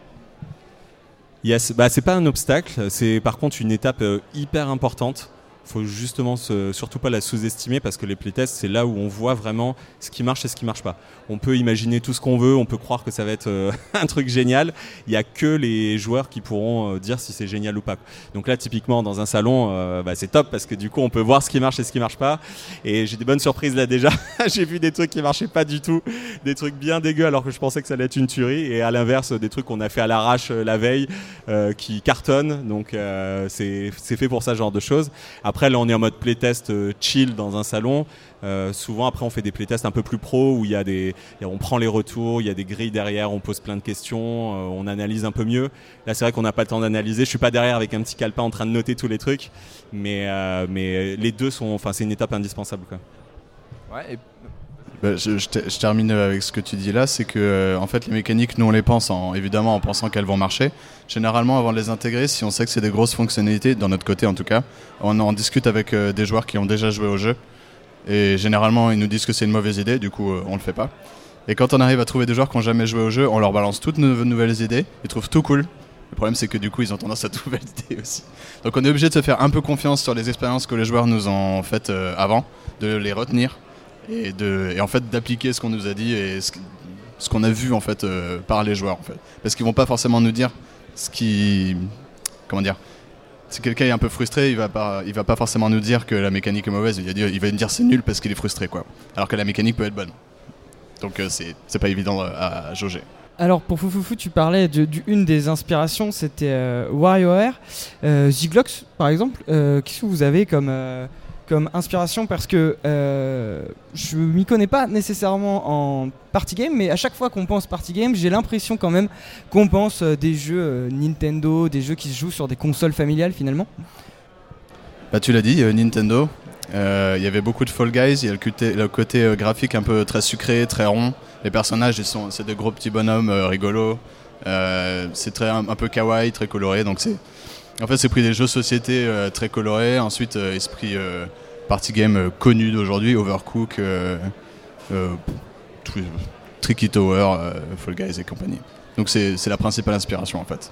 Yes, bah c'est pas un obstacle, c'est par contre une étape euh, hyper importante. Faut justement se, surtout pas la sous-estimer, parce que les playtests c'est là où on voit vraiment ce qui marche et ce qui marche pas. On peut imaginer tout ce qu'on veut, on peut croire que ça va être euh, un truc génial. Il y a que les joueurs qui pourront euh, dire si c'est génial ou pas. Donc là typiquement dans un salon, euh, bah, c'est top parce que du coup on peut voir ce qui marche et ce qui marche pas. Et j'ai des bonnes surprises là déjà. J'ai vu des trucs qui marchaient pas du tout, des trucs bien dégueux alors que je pensais que ça allait être une tuerie. Et à l'inverse des trucs qu'on a fait à l'arrache euh, la veille euh, qui cartonnent. Donc euh, c'est, c'est fait pour ça genre de choses. Après Après, là, on est en mode playtest euh, chill dans un salon. Euh, souvent, après, on fait des playtests un peu plus pro où il y a des, on prend les retours, il y a des grilles derrière, on pose plein de questions, euh, on analyse un peu mieux. Là, c'est vrai qu'on n'a pas le temps d'analyser. Je suis pas derrière avec un petit calepin en train de noter tous les trucs, mais euh, mais les deux sont, enfin, c'est une étape indispensable, quoi. Ouais. Et... Bah, je, je, je termine avec ce que tu dis là, c'est que euh, en fait les mécaniques, nous on les pense en, évidemment en pensant qu'elles vont marcher. Généralement avant de les intégrer, si on sait que c'est des grosses fonctionnalités, dans notre côté en tout cas, on en discute avec euh, des joueurs qui ont déjà joué au jeu. Et généralement ils nous disent que c'est une mauvaise idée, du coup euh, on le fait pas. Et quand on arrive à trouver des joueurs qui n'ont jamais joué au jeu, on leur balance toutes nos nouvelles idées, ils trouvent tout cool. Le problème c'est que du coup ils ont tendance à tout valider aussi. Donc on est obligé de se faire un peu confiance sur les expériences que les joueurs nous ont faites euh, avant, de les retenir. Et, de, et en fait d'appliquer ce qu'on nous a dit et ce, ce qu'on a vu en fait euh, par les joueurs en fait. Parce qu'ils vont pas forcément nous dire ce qui, comment dire, si quelqu'un est un peu frustré, il va pas, il va pas forcément nous dire que la mécanique est mauvaise, il va dire, il va nous dire c'est nul parce qu'il est frustré quoi. Alors que la mécanique peut être bonne. Donc euh, c'est, c'est pas évident à, à jauger. Alors pour Foufoufou, tu parlais de, de une des inspirations, c'était euh, WarioWare, euh, Ziglox par exemple. Euh, qu'est-ce que vous avez comme euh, comme inspiration, parce que euh, je m'y connais pas nécessairement en party game, mais à chaque fois qu'on pense party game, j'ai l'impression quand même qu'on pense euh, des jeux euh, Nintendo, des jeux qui se jouent sur des consoles familiales finalement. Bah tu l'as dit, euh, Nintendo. Il euh, y avait beaucoup de Fall Guys, il y a le côté, le côté euh, graphique un peu très sucré, très rond. Les personnages, ils sont, c'est des gros petits bonhommes euh, rigolos. Euh, c'est très, un, un peu kawaii, très coloré. Donc c'est, en fait, c'est pris des jeux de société euh, très colorés. Ensuite, euh, esprit euh, party game euh, connu d'aujourd'hui, Overcooked, euh, euh, Tricky Tower, euh, Fall Guys et compagnie. Donc c'est, c'est la principale inspiration en fait.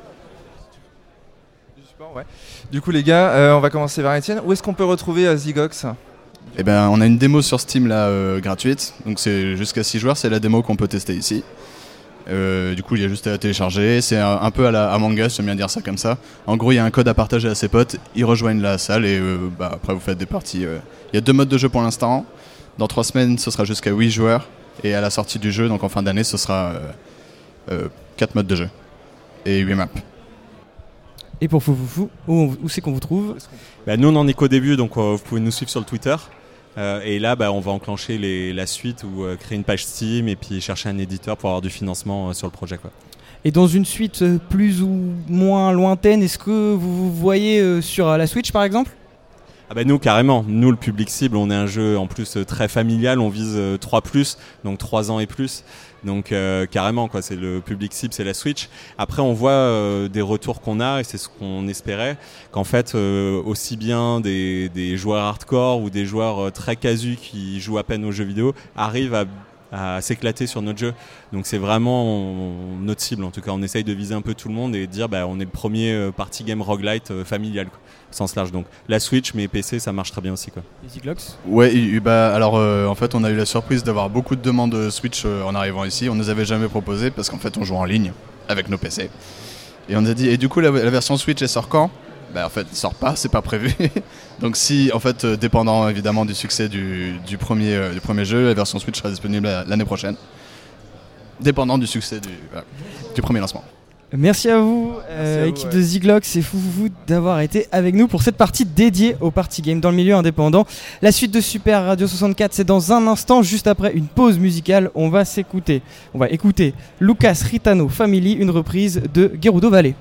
Ouais. Du coup les gars, euh, on va commencer par Étienne. Où est-ce qu'on peut retrouver euh, Ziglox ? Eh ben, on a une démo sur Steam là, euh, gratuite, donc c'est jusqu'à six joueurs, c'est la démo qu'on peut tester ici. Euh, du coup il y a juste à la télécharger, c'est un, un peu à la Among Us, j'aime bien dire ça comme ça. En gros il y a un code à partager à ses potes, ils rejoignent la salle et euh, bah, après vous faites des parties. Euh. Il y a deux modes de jeu pour l'instant, dans trois semaines ce sera jusqu'à huit joueurs, et à la sortie du jeu, donc en fin d'année, ce sera euh, euh, quatre modes de jeu et huit maps. Et pour Foufoufou, où, où c'est qu'on vous trouve ? Bah, nous on en est qu'au début, donc euh, vous pouvez nous suivre sur le Twitter. Euh, et là bah, on va enclencher les, la suite ou euh, créer une page Steam et puis chercher un éditeur pour avoir du financement euh, sur le projet, quoi. Et dans une suite euh, plus ou moins lointaine, est-ce que vous vous voyez euh, sur euh, la Switch par exemple ? Ah bah nous carrément, nous le public cible, on est un jeu en plus euh, très familial, on vise euh, trois plus, donc trois ans et plus. Donc euh, carrément quoi, c'est le public cible, c'est la Switch. Après on voit euh, des retours qu'on a et c'est ce qu'on espérait, qu'en fait euh, aussi bien des, des joueurs hardcore ou des joueurs euh, très casus qui jouent à peine aux jeux vidéo arrivent à à s'éclater sur notre jeu. Donc c'est vraiment on, notre cible. En tout cas, on essaye de viser un peu tout le monde et de dire bah, on est le premier euh, party game roguelite euh, familial, quoi, au sens large. Donc la Switch, mais P C, ça marche très bien aussi, quoi. Les Ziglox ? Ouais, et, bah, alors euh, en fait, on a eu la surprise d'avoir beaucoup de demandes Switch euh, en arrivant ici. On ne nous avait jamais proposé parce qu'en fait, on joue en ligne avec nos P C. Et on nous a dit, et du coup, la, la version Switch, elle sort quand ? Bah en fait, il sort pas, c'est pas prévu. Donc si, en fait, euh, dépendant évidemment du succès du, du, premier, euh, du premier jeu, la version Switch sera disponible euh, l'année prochaine. Dépendant du succès du, euh, du premier lancement. Merci à vous, euh, Merci à vous, équipe ouais. de Ziglox et Foufoufou d'avoir été avec nous pour cette partie dédiée au party game dans le milieu indépendant. La suite de Super Radio soixante-quatre, c'est dans un instant, juste après une pause musicale. On va s'écouter, on va écouter Lucas Ritano Family, une reprise de Gerudo Valley.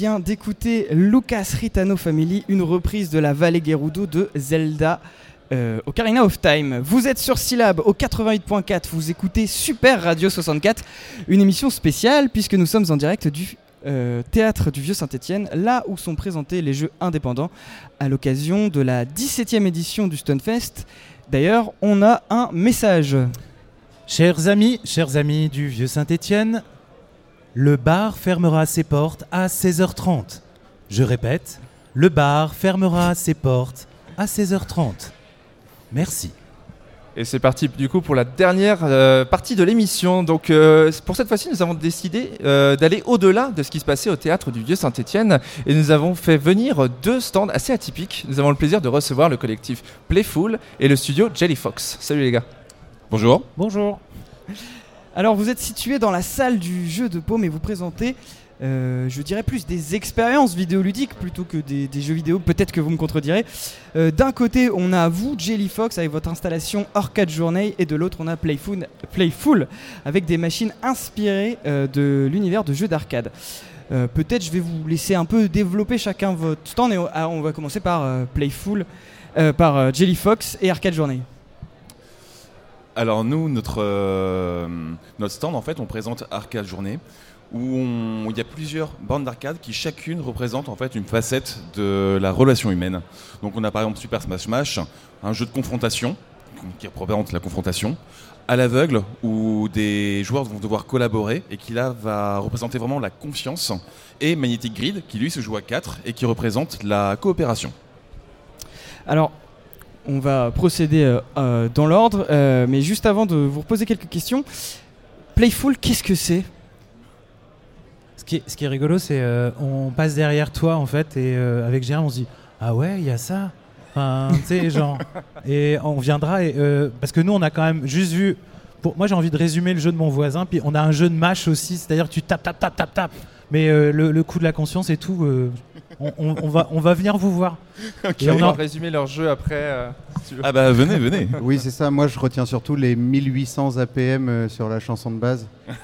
vient d'écouter Lucas Ritano Family, une reprise de la Vallée Gerudo de Zelda euh, Ocarina of Time. Vous êtes sur Syllab au quatre-vingt-huit point quatre, vous écoutez Super Radio soixante-quatre, une émission spéciale puisque nous sommes en direct du euh, Théâtre du Vieux-Saint-Étienne, là où sont présentés les jeux indépendants à l'occasion de la dix-septième édition du Stunfest. D'ailleurs, on a un message. Chers amis, chers amis du Vieux-Saint-Étienne, le bar fermera ses portes à seize heures trente. Je répète, le bar fermera ses portes à seize heures trente. Merci. Et c'est parti du coup pour la dernière euh, partie de l'émission. Donc euh, pour cette fois-ci, nous avons décidé euh, d'aller au-delà de ce qui se passait au théâtre du Vieux-Saint-Étienne et nous avons fait venir deux stands assez atypiques. Nous avons le plaisir de recevoir le collectif Playful et le studio Jelly Fox. Salut les gars. Bonjour. Bonjour. Alors vous êtes situé dans la salle du jeu de paume et vous présentez, euh, je dirais plus des expériences vidéoludiques plutôt que des, des jeux vidéo, peut-être que vous me contredirez. Euh, d'un côté on a vous, Jelly Fox, avec votre installation Arcade Journey, et de l'autre on a Playful, Playful avec des machines inspirées euh, de l'univers de jeux d'arcade. Euh, peut-être je vais vous laisser un peu développer chacun votre stand et on, ah, on va commencer par euh, Playful, euh, par euh, Jelly Fox et Arcade Journey. Alors nous, notre, euh, notre stand, en fait, on présente Arcade Journée, où on- il y a plusieurs bornes d'arcade qui chacune représente en fait une facette de la relation humaine. Donc on a par exemple Super Smash Smash, un jeu de confrontation, qui représente la confrontation, à l'aveugle, où des joueurs vont devoir collaborer et qui là va représenter vraiment la confiance, et Magnetic Grid, qui lui se joue à quatre et qui représente la coopération. Alors, on va procéder euh, euh, dans l'ordre, euh, mais juste avant de vous reposer quelques questions, Playful, qu'est-ce que c'est ? Ce qui est, ce qui est rigolo, c'est euh, on passe derrière toi en fait et euh, avec Gérard on se dit ah ouais il y a ça, enfin tu sais genre et on viendra et, euh, parce que nous on a quand même juste vu. Pour moi j'ai envie de résumer le jeu de mon voisin, puis on a un jeu de match aussi, c'est-à-dire que tu tapes tapes tapes tapes tapes, mais euh, le, le coup de la conscience et tout, euh, on, on, on va on va venir vous voir. Et on on en- va résumer leur jeu après. euh, si tu veux. Ah bah venez, venez. Oui, c'est ça. Moi, je retiens surtout les mille huit cents A P M euh, sur la chanson de base.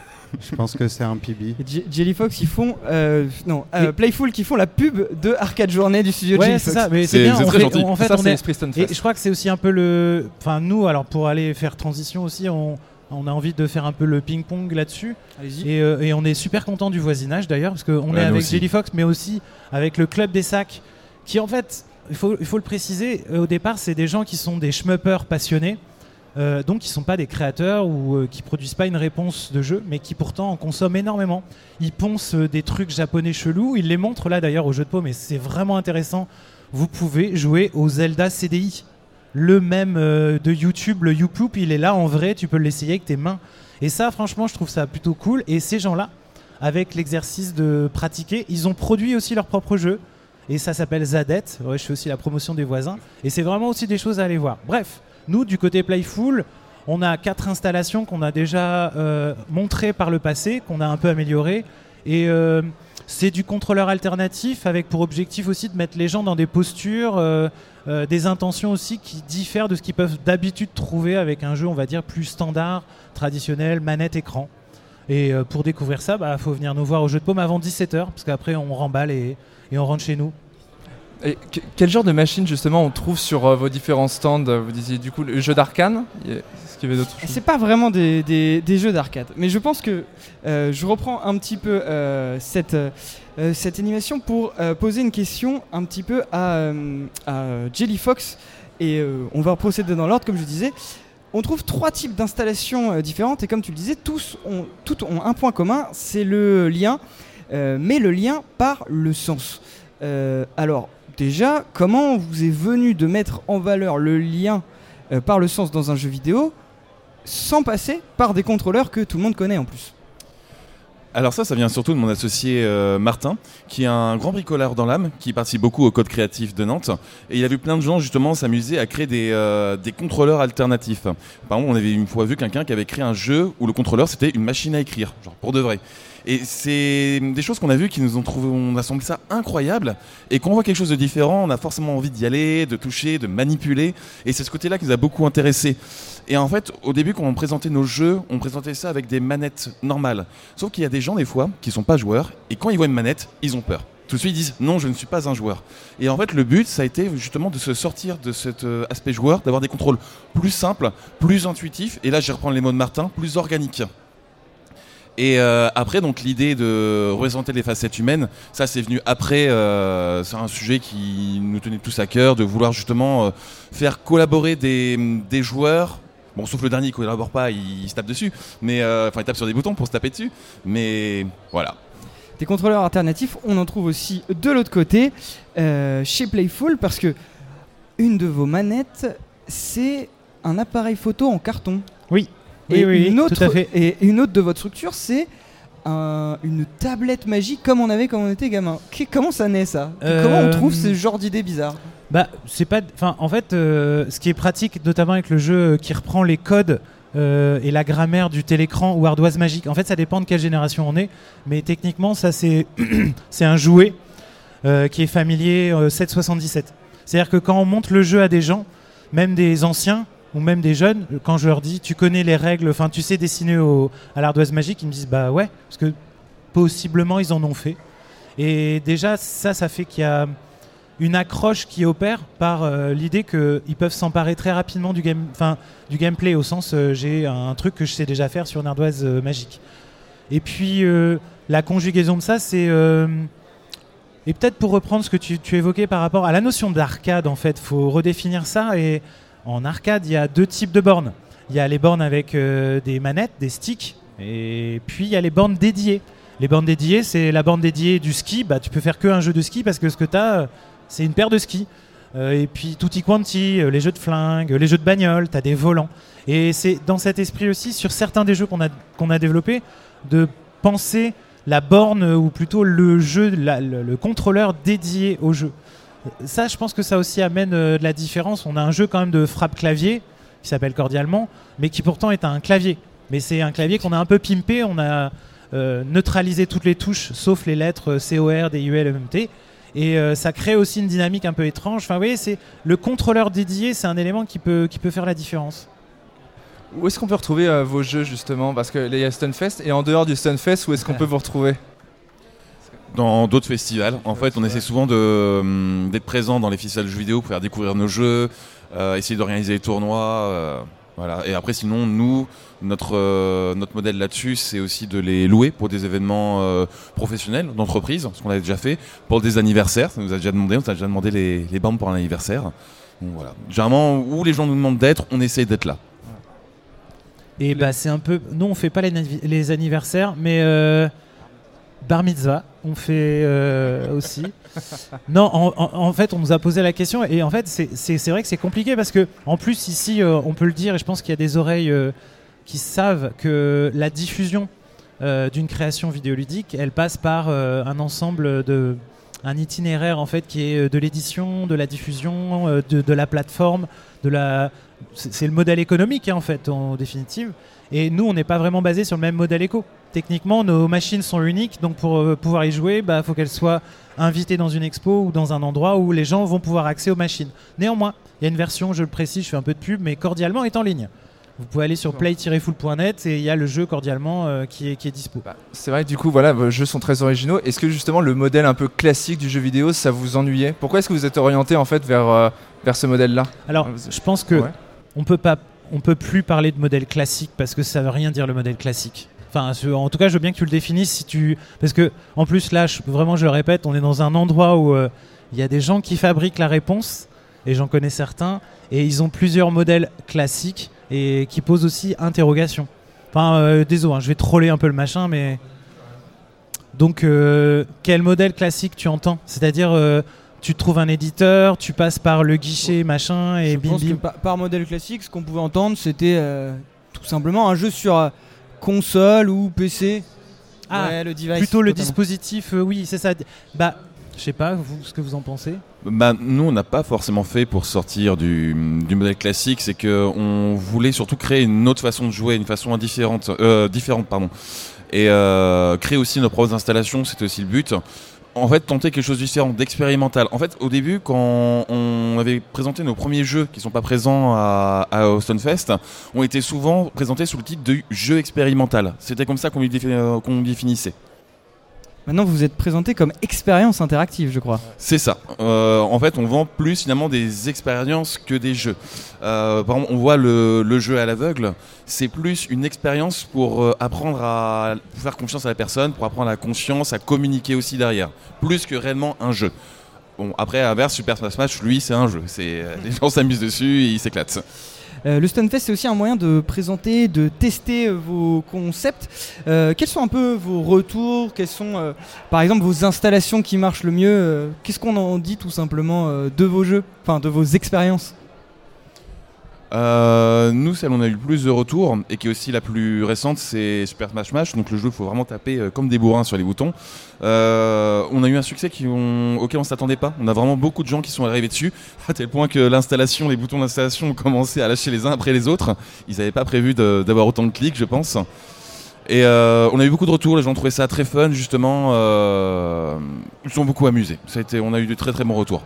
Je pense que c'est un P B. J- Jelly Fox, ils font. euh, non, euh, Playful qui font la pub de Arcade Journée du studio Ouais Jelly c'est Fox. ça, mais C'est- c'est bien. c'est on très fait- gentil. on- en fait ça on c'est est l'esprit Stunfest. et je crois que c'est aussi un peu le. Enfin, nous, alors pour aller faire transition aussi, on, on a envie de faire un peu le ping-pong là-dessus. Allez-y. Et, euh, et on est super content du voisinage d'ailleurs, parce qu'on Ouais, est nous avec aussi. Jelly Fox, mais aussi avec le Club des Sacs, qui en fait, il faut, il faut le préciser, euh, au départ, c'est des gens qui sont des shmuppers passionnés, euh, donc qui ne sont pas des créateurs ou euh, qui produisent pas une réponse de jeu, mais qui pourtant en consomment énormément. Ils poncent euh, des trucs japonais chelous, ils les montrent là d'ailleurs au jeu de paume, et c'est vraiment intéressant. Vous pouvez jouer au Zelda C D I. Le même euh, de YouTube, le YouPoop, il est là en vrai, tu peux l'essayer avec tes mains. Et ça, franchement, je trouve ça plutôt cool. Et ces gens-là, avec l'exercice de pratiquer, ils ont produit aussi leur propre jeu. Et ça s'appelle Zadette. Ouais, je fais aussi la promotion des voisins. Et c'est vraiment aussi des choses à aller voir. Bref, nous, du côté Playful, on a quatre installations qu'on a déjà euh, montrées par le passé, qu'on a un peu améliorées. Et euh, c'est du contrôleur alternatif avec pour objectif aussi de mettre les gens dans des postures, euh, euh, des intentions aussi qui diffèrent de ce qu'ils peuvent d'habitude trouver avec un jeu, on va dire, plus standard, traditionnel, manette, écran. Et euh, pour découvrir ça, bah, faut venir nous voir au jeu de paume avant dix-sept heures, parce qu'après on remballe et, et on rentre chez nous. Et que- quel genre de machine justement on trouve sur euh, vos différents stands? Vous disiez du coup le jeu d'arcane. Il y a- Est-ce qu'il y avait d'autres choses? C'est pas vraiment des, des- des jeux d'arcade, mais je pense que euh, je reprends un petit peu euh, cette, euh, cette animation pour euh, poser une question un petit peu à, euh, à Jelly Fox, et euh, on va procéder dans l'ordre comme je disais. On trouve trois types d'installations euh, différentes, et comme tu le disais, tous ont, toutes ont un point commun, c'est le lien, euh, mais le lien par le sens. Euh, alors déjà, comment vous est venu de mettre en valeur le lien euh, par le sens dans un jeu vidéo sans passer par des contrôleurs que tout le monde connaît en plus? Alors ça, ça vient surtout de mon associé euh, Martin, qui est un grand bricoleur dans l'âme, qui participe beaucoup au Code Créatif de Nantes. Et il a vu plein de gens justement s'amuser à créer des, euh, des contrôleurs alternatifs. Par exemple, on avait une fois vu quelqu'un qui avait créé un jeu où le contrôleur c'était une machine à écrire, genre pour de vrai. Et c'est des choses qu'on a vues qui nous ont trouvé, on a semblé ça incroyable. Et quand on voit quelque chose de différent, on a forcément envie d'y aller, de toucher, de manipuler. Et c'est ce côté-là qui nous a beaucoup intéressés. Et en fait, au début, quand on présentait nos jeux, on présentait ça avec des manettes normales. Sauf qu'il y a des gens, des fois, qui sont pas joueurs, et quand ils voient une manette, ils ont peur. tout de suite ils disent non, je ne suis pas un joueur. Et en fait, le but, ça a été justement de se sortir de cet euh, aspect joueur, d'avoir des contrôles plus simples, plus intuitifs, et là je vais reprendre les mots de Martin, plus organiques. Et euh, après, donc l'idée de représenter les facettes humaines, ça c'est venu après. Euh, c'est un sujet qui nous tenait tous à cœur, de vouloir justement euh, faire collaborer des, des joueurs. Bon, sauf le dernier, qui collabore pas, il, il se tape dessus. Mais euh, enfin, il tape sur des boutons pour se taper dessus. Mais voilà. Des contrôleurs alternatifs, on en trouve aussi de l'autre côté, euh, chez Playful, parce que une de vos manettes, c'est un appareil photo en carton. Oui. Et, oui, oui, une autre, tout à fait. et une autre de votre structure, c'est un, une tablette magique comme on avait quand on était gamin. Qu- comment ça naît ça Euh, Comment on trouve ce genre d'idée bizarre? Bah, c'est pas. Enfin, en fait, euh, ce qui est pratique, notamment avec le jeu qui reprend les codes euh, et la grammaire du télécran ou ardoise magique. En fait, ça dépend de quelle génération on est, mais techniquement, ça c'est c'est un jouet euh, qui est familier euh, sept soixante-dix-sept. C'est-à-dire que quand on monte le jeu à des gens, même des anciens ou même des jeunes, quand je leur dis tu connais les règles, enfin tu sais dessiner au, à l'ardoise magique, ils me disent bah ouais, parce que possiblement ils en ont fait. Et déjà ça, ça fait qu'il y a une accroche qui opère par euh, l'idée qu'ils peuvent s'emparer très rapidement du, game, du gameplay, au sens euh, j'ai un truc que je sais déjà faire sur une ardoise euh, magique. Et puis euh, la conjugaison de ça, c'est... Euh, et peut-être pour reprendre ce que tu, tu évoquais par rapport à la notion d'arcade, en fait, il faut redéfinir ça. Et en arcade, il y a deux types de bornes. Il y a les bornes avec euh, des manettes, des sticks, et puis il y a les bornes dédiées. Les bornes dédiées, c'est la borne dédiée du ski. Bah, tu peux faire qu'un jeu de ski parce que ce que tu as, c'est une paire de skis. Euh, et puis tutti quanti, euh, les jeux de flingue, les jeux de bagnole, tu as des volants. Et c'est dans cet esprit aussi, sur certains des jeux qu'on a, qu'on a développés, de penser la borne, ou plutôt le jeu, la, le, le contrôleur dédié au jeu. Ça, je pense que ça aussi amène euh, de la différence. On a un jeu quand même de frappe-clavier qui s'appelle Cordialement, mais qui pourtant est un clavier. Mais c'est un clavier qu'on a un peu pimpé, on a euh, neutralisé toutes les touches, sauf les lettres C O R, D I U L, M M T. Et euh, ça crée aussi une dynamique un peu étrange. Enfin, vous voyez, c'est, le contrôleur dédié, c'est un élément qui peut, qui peut faire la différence. Où est-ce qu'on peut retrouver euh, vos jeux justement? Parce qu'il y a Stunfest, et en dehors du Stunfest, où est-ce qu'on peut vous retrouver? Dans d'autres festivals. En fait, on essaie souvent de, hum, d'être présent dans les festivals de jeux vidéo pour faire découvrir nos jeux, euh, essayer d'organiser les tournois. Euh, voilà. Et après, sinon, nous, notre, euh, notre modèle là-dessus, c'est aussi de les louer pour des événements euh, professionnels, d'entreprise, ce qu'on avait déjà fait, pour des anniversaires. Ça nous a déjà demandé, on nous a déjà demandé les, les bandes pour un anniversaire. Donc voilà. Généralement, où les gens nous demandent d'être, on essaie d'être là. Et bah, c'est un peu. Nous, on fait pas les, navi- les anniversaires, mais euh, bar mitzvah, on fait euh, aussi. Non, en, en, en fait, on nous a posé la question, et en fait, c'est, c'est, c'est vrai que c'est compliqué parce que, en plus, ici, euh, on peut le dire, et je pense qu'il y a des oreilles euh, qui savent que la diffusion euh, d'une création vidéoludique, elle passe par euh, un ensemble de. Un itinéraire en fait qui est de l'édition, de la diffusion, euh, de, de la plateforme, de la. C'est, c'est le modèle économique hein, en fait en définitive. Et nous on n'est pas vraiment basé sur le même modèle éco. Techniquement nos machines sont uniques, donc pour euh, pouvoir y jouer, bah faut qu'elles soient invitées dans une expo ou dans un endroit où les gens vont pouvoir accéder aux machines. Néanmoins, il y a une version, je le précise, je fais un peu de pub, mais Cordialement est en ligne. Vous pouvez aller sur play tiret full point net et il y a le jeu Cordialement euh, qui, est, qui est dispo. Bah, c'est vrai que du coup, voilà, vos jeux sont très originaux. Est-ce que justement le modèle un peu classique du jeu vidéo, ça vous ennuyait? Pourquoi est-ce que vous êtes orienté en fait vers, euh, vers ce modèle-là? Alors, je pense que Ouais. on peut pas, on peut plus parler de modèle classique parce que ça veut rien dire le modèle classique. Enfin, je- en tout cas, je veux bien que tu le définisses si tu, parce que en plus là, je- vraiment, je le répète, on est dans un endroit où euh, il y a des gens qui fabriquent la réponse et j'en connais certains et ils ont plusieurs modèles classiques et qui posent aussi interrogation. Enfin, euh, désolé, hein, je vais troller un peu le machin, mais donc euh, quel modèle classique tu entends? C'est-à-dire euh, tu trouves un éditeur, tu passes par le guichet machin et Je bim pense que bim. par, par modèle classique, ce qu'on pouvait entendre, c'était euh, tout simplement un jeu sur euh, console ou P C. Ah, Ouais, le device. Plutôt le totalement. dispositif, euh, oui, c'est ça. Bah, je sais pas, vous, ce que vous en pensez. Bah, nous, on n'a pas forcément fait pour sortir du, du modèle classique, c'est qu'on voulait surtout créer une autre façon de jouer, une façon indifférente, euh, différente, pardon. Et euh, créer aussi nos propres installations, c'était aussi le but. En fait, tenter quelque chose de différent, d'expérimental. En fait, au début, quand on avait présenté nos premiers jeux qui sont pas présents à, à au Stunfest, ont été souvent présentés sous le titre de jeu expérimental. C'était comme ça qu'on le défi- euh, qu'on le définissait. Maintenant, vous vous êtes présenté comme expérience interactive, je crois. C'est ça. Euh, en fait, on vend plus finalement des expériences que des jeux. Euh, par exemple, on voit le, le jeu à l'aveugle. C'est plus une expérience pour euh, apprendre à faire confiance à la personne, pour apprendre à la confiance, à communiquer aussi derrière. Plus que réellement un jeu. Bon, après, à l'inverse, Super Smash Smash, lui, c'est un jeu. C'est, euh, les gens s'amusent dessus et ils s'éclatent. Euh, le Stunfest, c'est aussi un moyen de présenter, de tester euh, vos concepts. Euh, quels sont un peu vos retours? Quelles sont, euh, par exemple, vos installations qui marchent le mieux? euh, Qu'est-ce qu'on en dit tout simplement euh, de vos jeux, enfin de vos expériences? Euh, nous, celle où on a eu le plus de retours et qui est aussi la plus récente, c'est Super Smash Smash. Donc le jeu, il faut vraiment taper euh, comme des bourrins sur les boutons. Euh, on a eu un succès qui on, auquel on ne s'attendait pas. On a vraiment beaucoup de gens qui sont arrivés dessus, à tel point que l'installation, les boutons d'installation ont commencé à lâcher les uns après les autres. Ils n'avaient pas prévu de, d'avoir autant de clics, je pense. Et euh, on a eu beaucoup de retours, les gens trouvaient ça très fun, justement. Euh, ils se sont beaucoup amusés. Ça a été, on a eu de très très bons retours.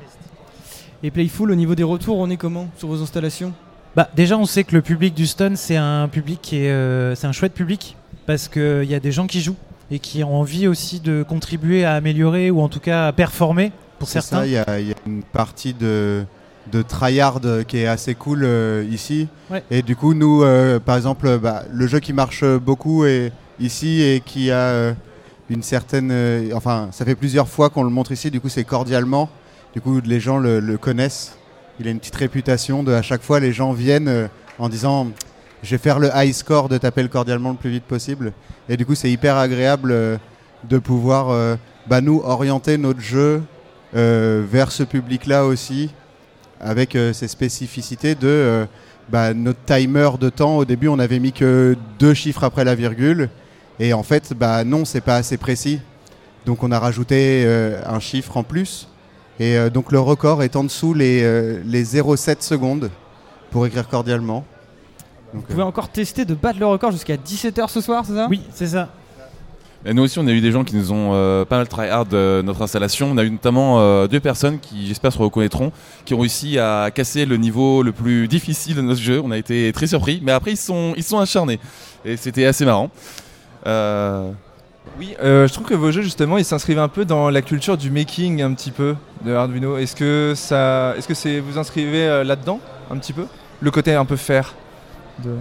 Et Playful, au niveau des retours, on est comment sur vos installations? Bah, déjà, on sait que le public du Stun, c'est un public qui est, euh, c'est un chouette public parce qu'il y a des gens qui jouent et qui ont envie aussi de contribuer à améliorer ou en tout cas à performer pour C'est certains. ça, il y, a- il y a une partie de, de tryhard euh, qui est assez cool euh, ici. Ouais. Et du coup, nous, euh, par exemple, euh, bah, le jeu qui marche beaucoup est ici et qui a euh, une certaine... euh, enfin, ça fait plusieurs fois qu'on le montre ici, du coup, c'est cordialement. Du coup, les gens le, le connaissent. Il a une petite réputation de, à chaque fois, les gens viennent euh, en disant je vais faire le high score de taper le cordialement le plus vite possible. Et du coup, c'est hyper agréable euh, de pouvoir euh, bah, nous orienter notre jeu euh, vers ce public-là aussi, avec euh, ces spécificités de euh, bah, notre timer de temps. Au début, on avait mis que deux chiffres après la virgule. Et en fait, bah, non, c'est pas assez précis. Donc, on a rajouté euh, un chiffre en plus. Et euh, donc le record est en dessous les, euh, les zéro virgule sept secondes pour écrire cordialement. Donc, Vous pouvez encore tester de battre le record jusqu'à dix-sept heures ce soir, c'est ça? Oui, c'est ça. Et nous aussi, on a eu des gens qui nous ont euh, pas mal tryhard euh, notre installation. On a eu notamment euh, deux personnes qui, j'espère, se reconnaîtront, qui ont réussi à casser le niveau le plus difficile de notre jeu. On a été très surpris, mais après, ils sont, ils sont acharnés. Et c'était assez marrant. Euh... Oui, euh, je trouve que vos jeux justement ils s'inscrivent un peu dans la culture du making un petit peu de Arduino. Est-ce que ça, est-ce que c'est vous inscrivez euh, là-dedans un petit peu? Le côté un peu faire. De...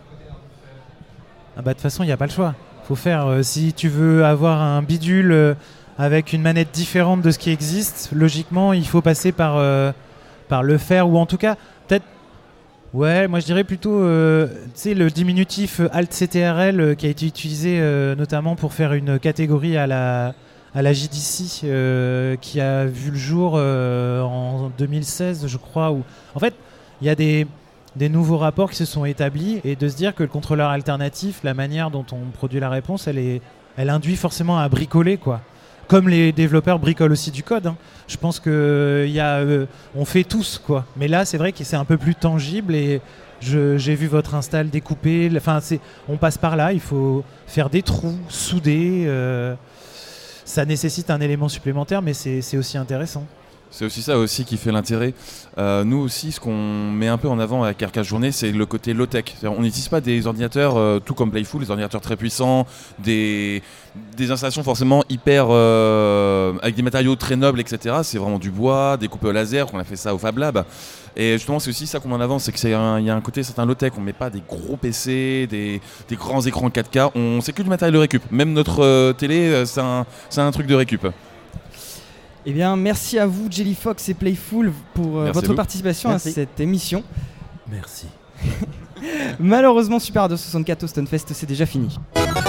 Ah bah de toute façon, il n'y a pas le choix. Faut faire. euh, si tu veux avoir un bidule euh, avec une manette différente de ce qui existe, logiquement, il faut passer par, euh, par le faire ou en tout cas, peut-être. Ouais, moi je dirais plutôt euh, tu sais, le diminutif euh, Alt C T R L euh, qui a été utilisé euh, notamment pour faire une catégorie à la, à la J D C euh, qui a vu le jour euh, en deux mille seize, je crois. Où... En fait, il y a des, des nouveaux rapports qui se sont établis et de se dire que le contrôleur alternatif, la manière dont on produit la réponse, elle, est, elle induit forcément à bricoler, quoi. Comme les développeurs bricolent aussi du code, hein. Je pense que y a, euh, on fait tous, quoi. Mais là, c'est vrai que c'est un peu plus tangible et je, j'ai vu votre install découpé. Enfin, c'est, on passe par là. Il faut faire des trous, souder. Euh, ça nécessite un élément supplémentaire, mais c'est, c'est aussi intéressant. C'est aussi ça aussi qui fait l'intérêt. Euh, nous aussi, ce qu'on met un peu en avant avec Arcade Journée, c'est le côté low-tech. C'est-à-dire, on n'utilise pas des ordinateurs euh, tout comme Playful, des ordinateurs très puissants, des, des installations forcément hyper euh, avec des matériaux très nobles, et cetera. C'est vraiment du bois, découpé au laser. On a fait ça au Fab Lab. Et justement, c'est aussi ça qu'on met en avant, c'est qu'il y a un côté certain low-tech. On met pas des gros P C, des, des grands écrans quatre K. On c'est que du matériel de récup. Même notre euh, télé, euh, c'est un, c'est un truc de récup. Eh bien, merci à vous, Jelly Fox et Playful, pour euh, votre participation merci. à cette émission. Merci. Malheureusement, Super Radio soixante-quatre au Stunfest, c'est déjà fini.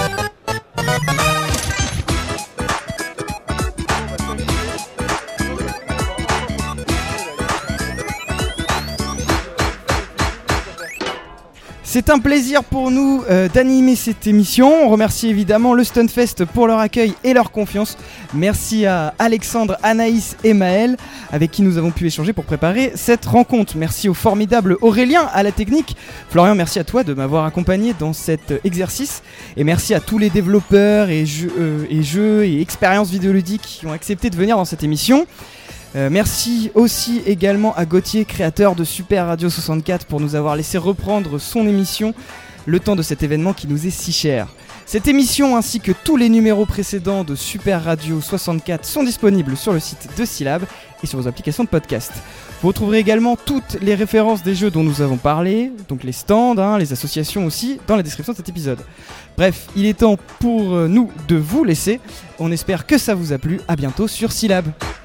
C'est un plaisir pour nous euh, d'animer cette émission. On remercie évidemment le Stunfest pour leur accueil et leur confiance. Merci à Alexandre, Anaïs et Maël avec qui nous avons pu échanger pour préparer cette rencontre. Merci au formidable Aurélien à la technique. Florian, merci à toi de m'avoir accompagné dans cet exercice. Et merci à tous les développeurs et jeux, euh, et, jeux et expériences vidéoludiques qui ont accepté de venir dans cette émission. Euh, merci aussi également à Gauthier, créateur de Super Radio soixante-quatre, pour nous avoir laissé reprendre son émission le temps de cet événement qui nous est si cher. Cette émission ainsi que tous les numéros précédents de Super Radio soixante-quatre sont disponibles sur le site de Syllab et sur vos applications de podcast. Vous retrouverez également toutes les références des jeux dont nous avons parlé, donc les stands, hein, les associations aussi, dans la description de cet épisode. Bref, il est temps pour nous de vous laisser. On espère que ça vous a plu. À bientôt sur Syllab.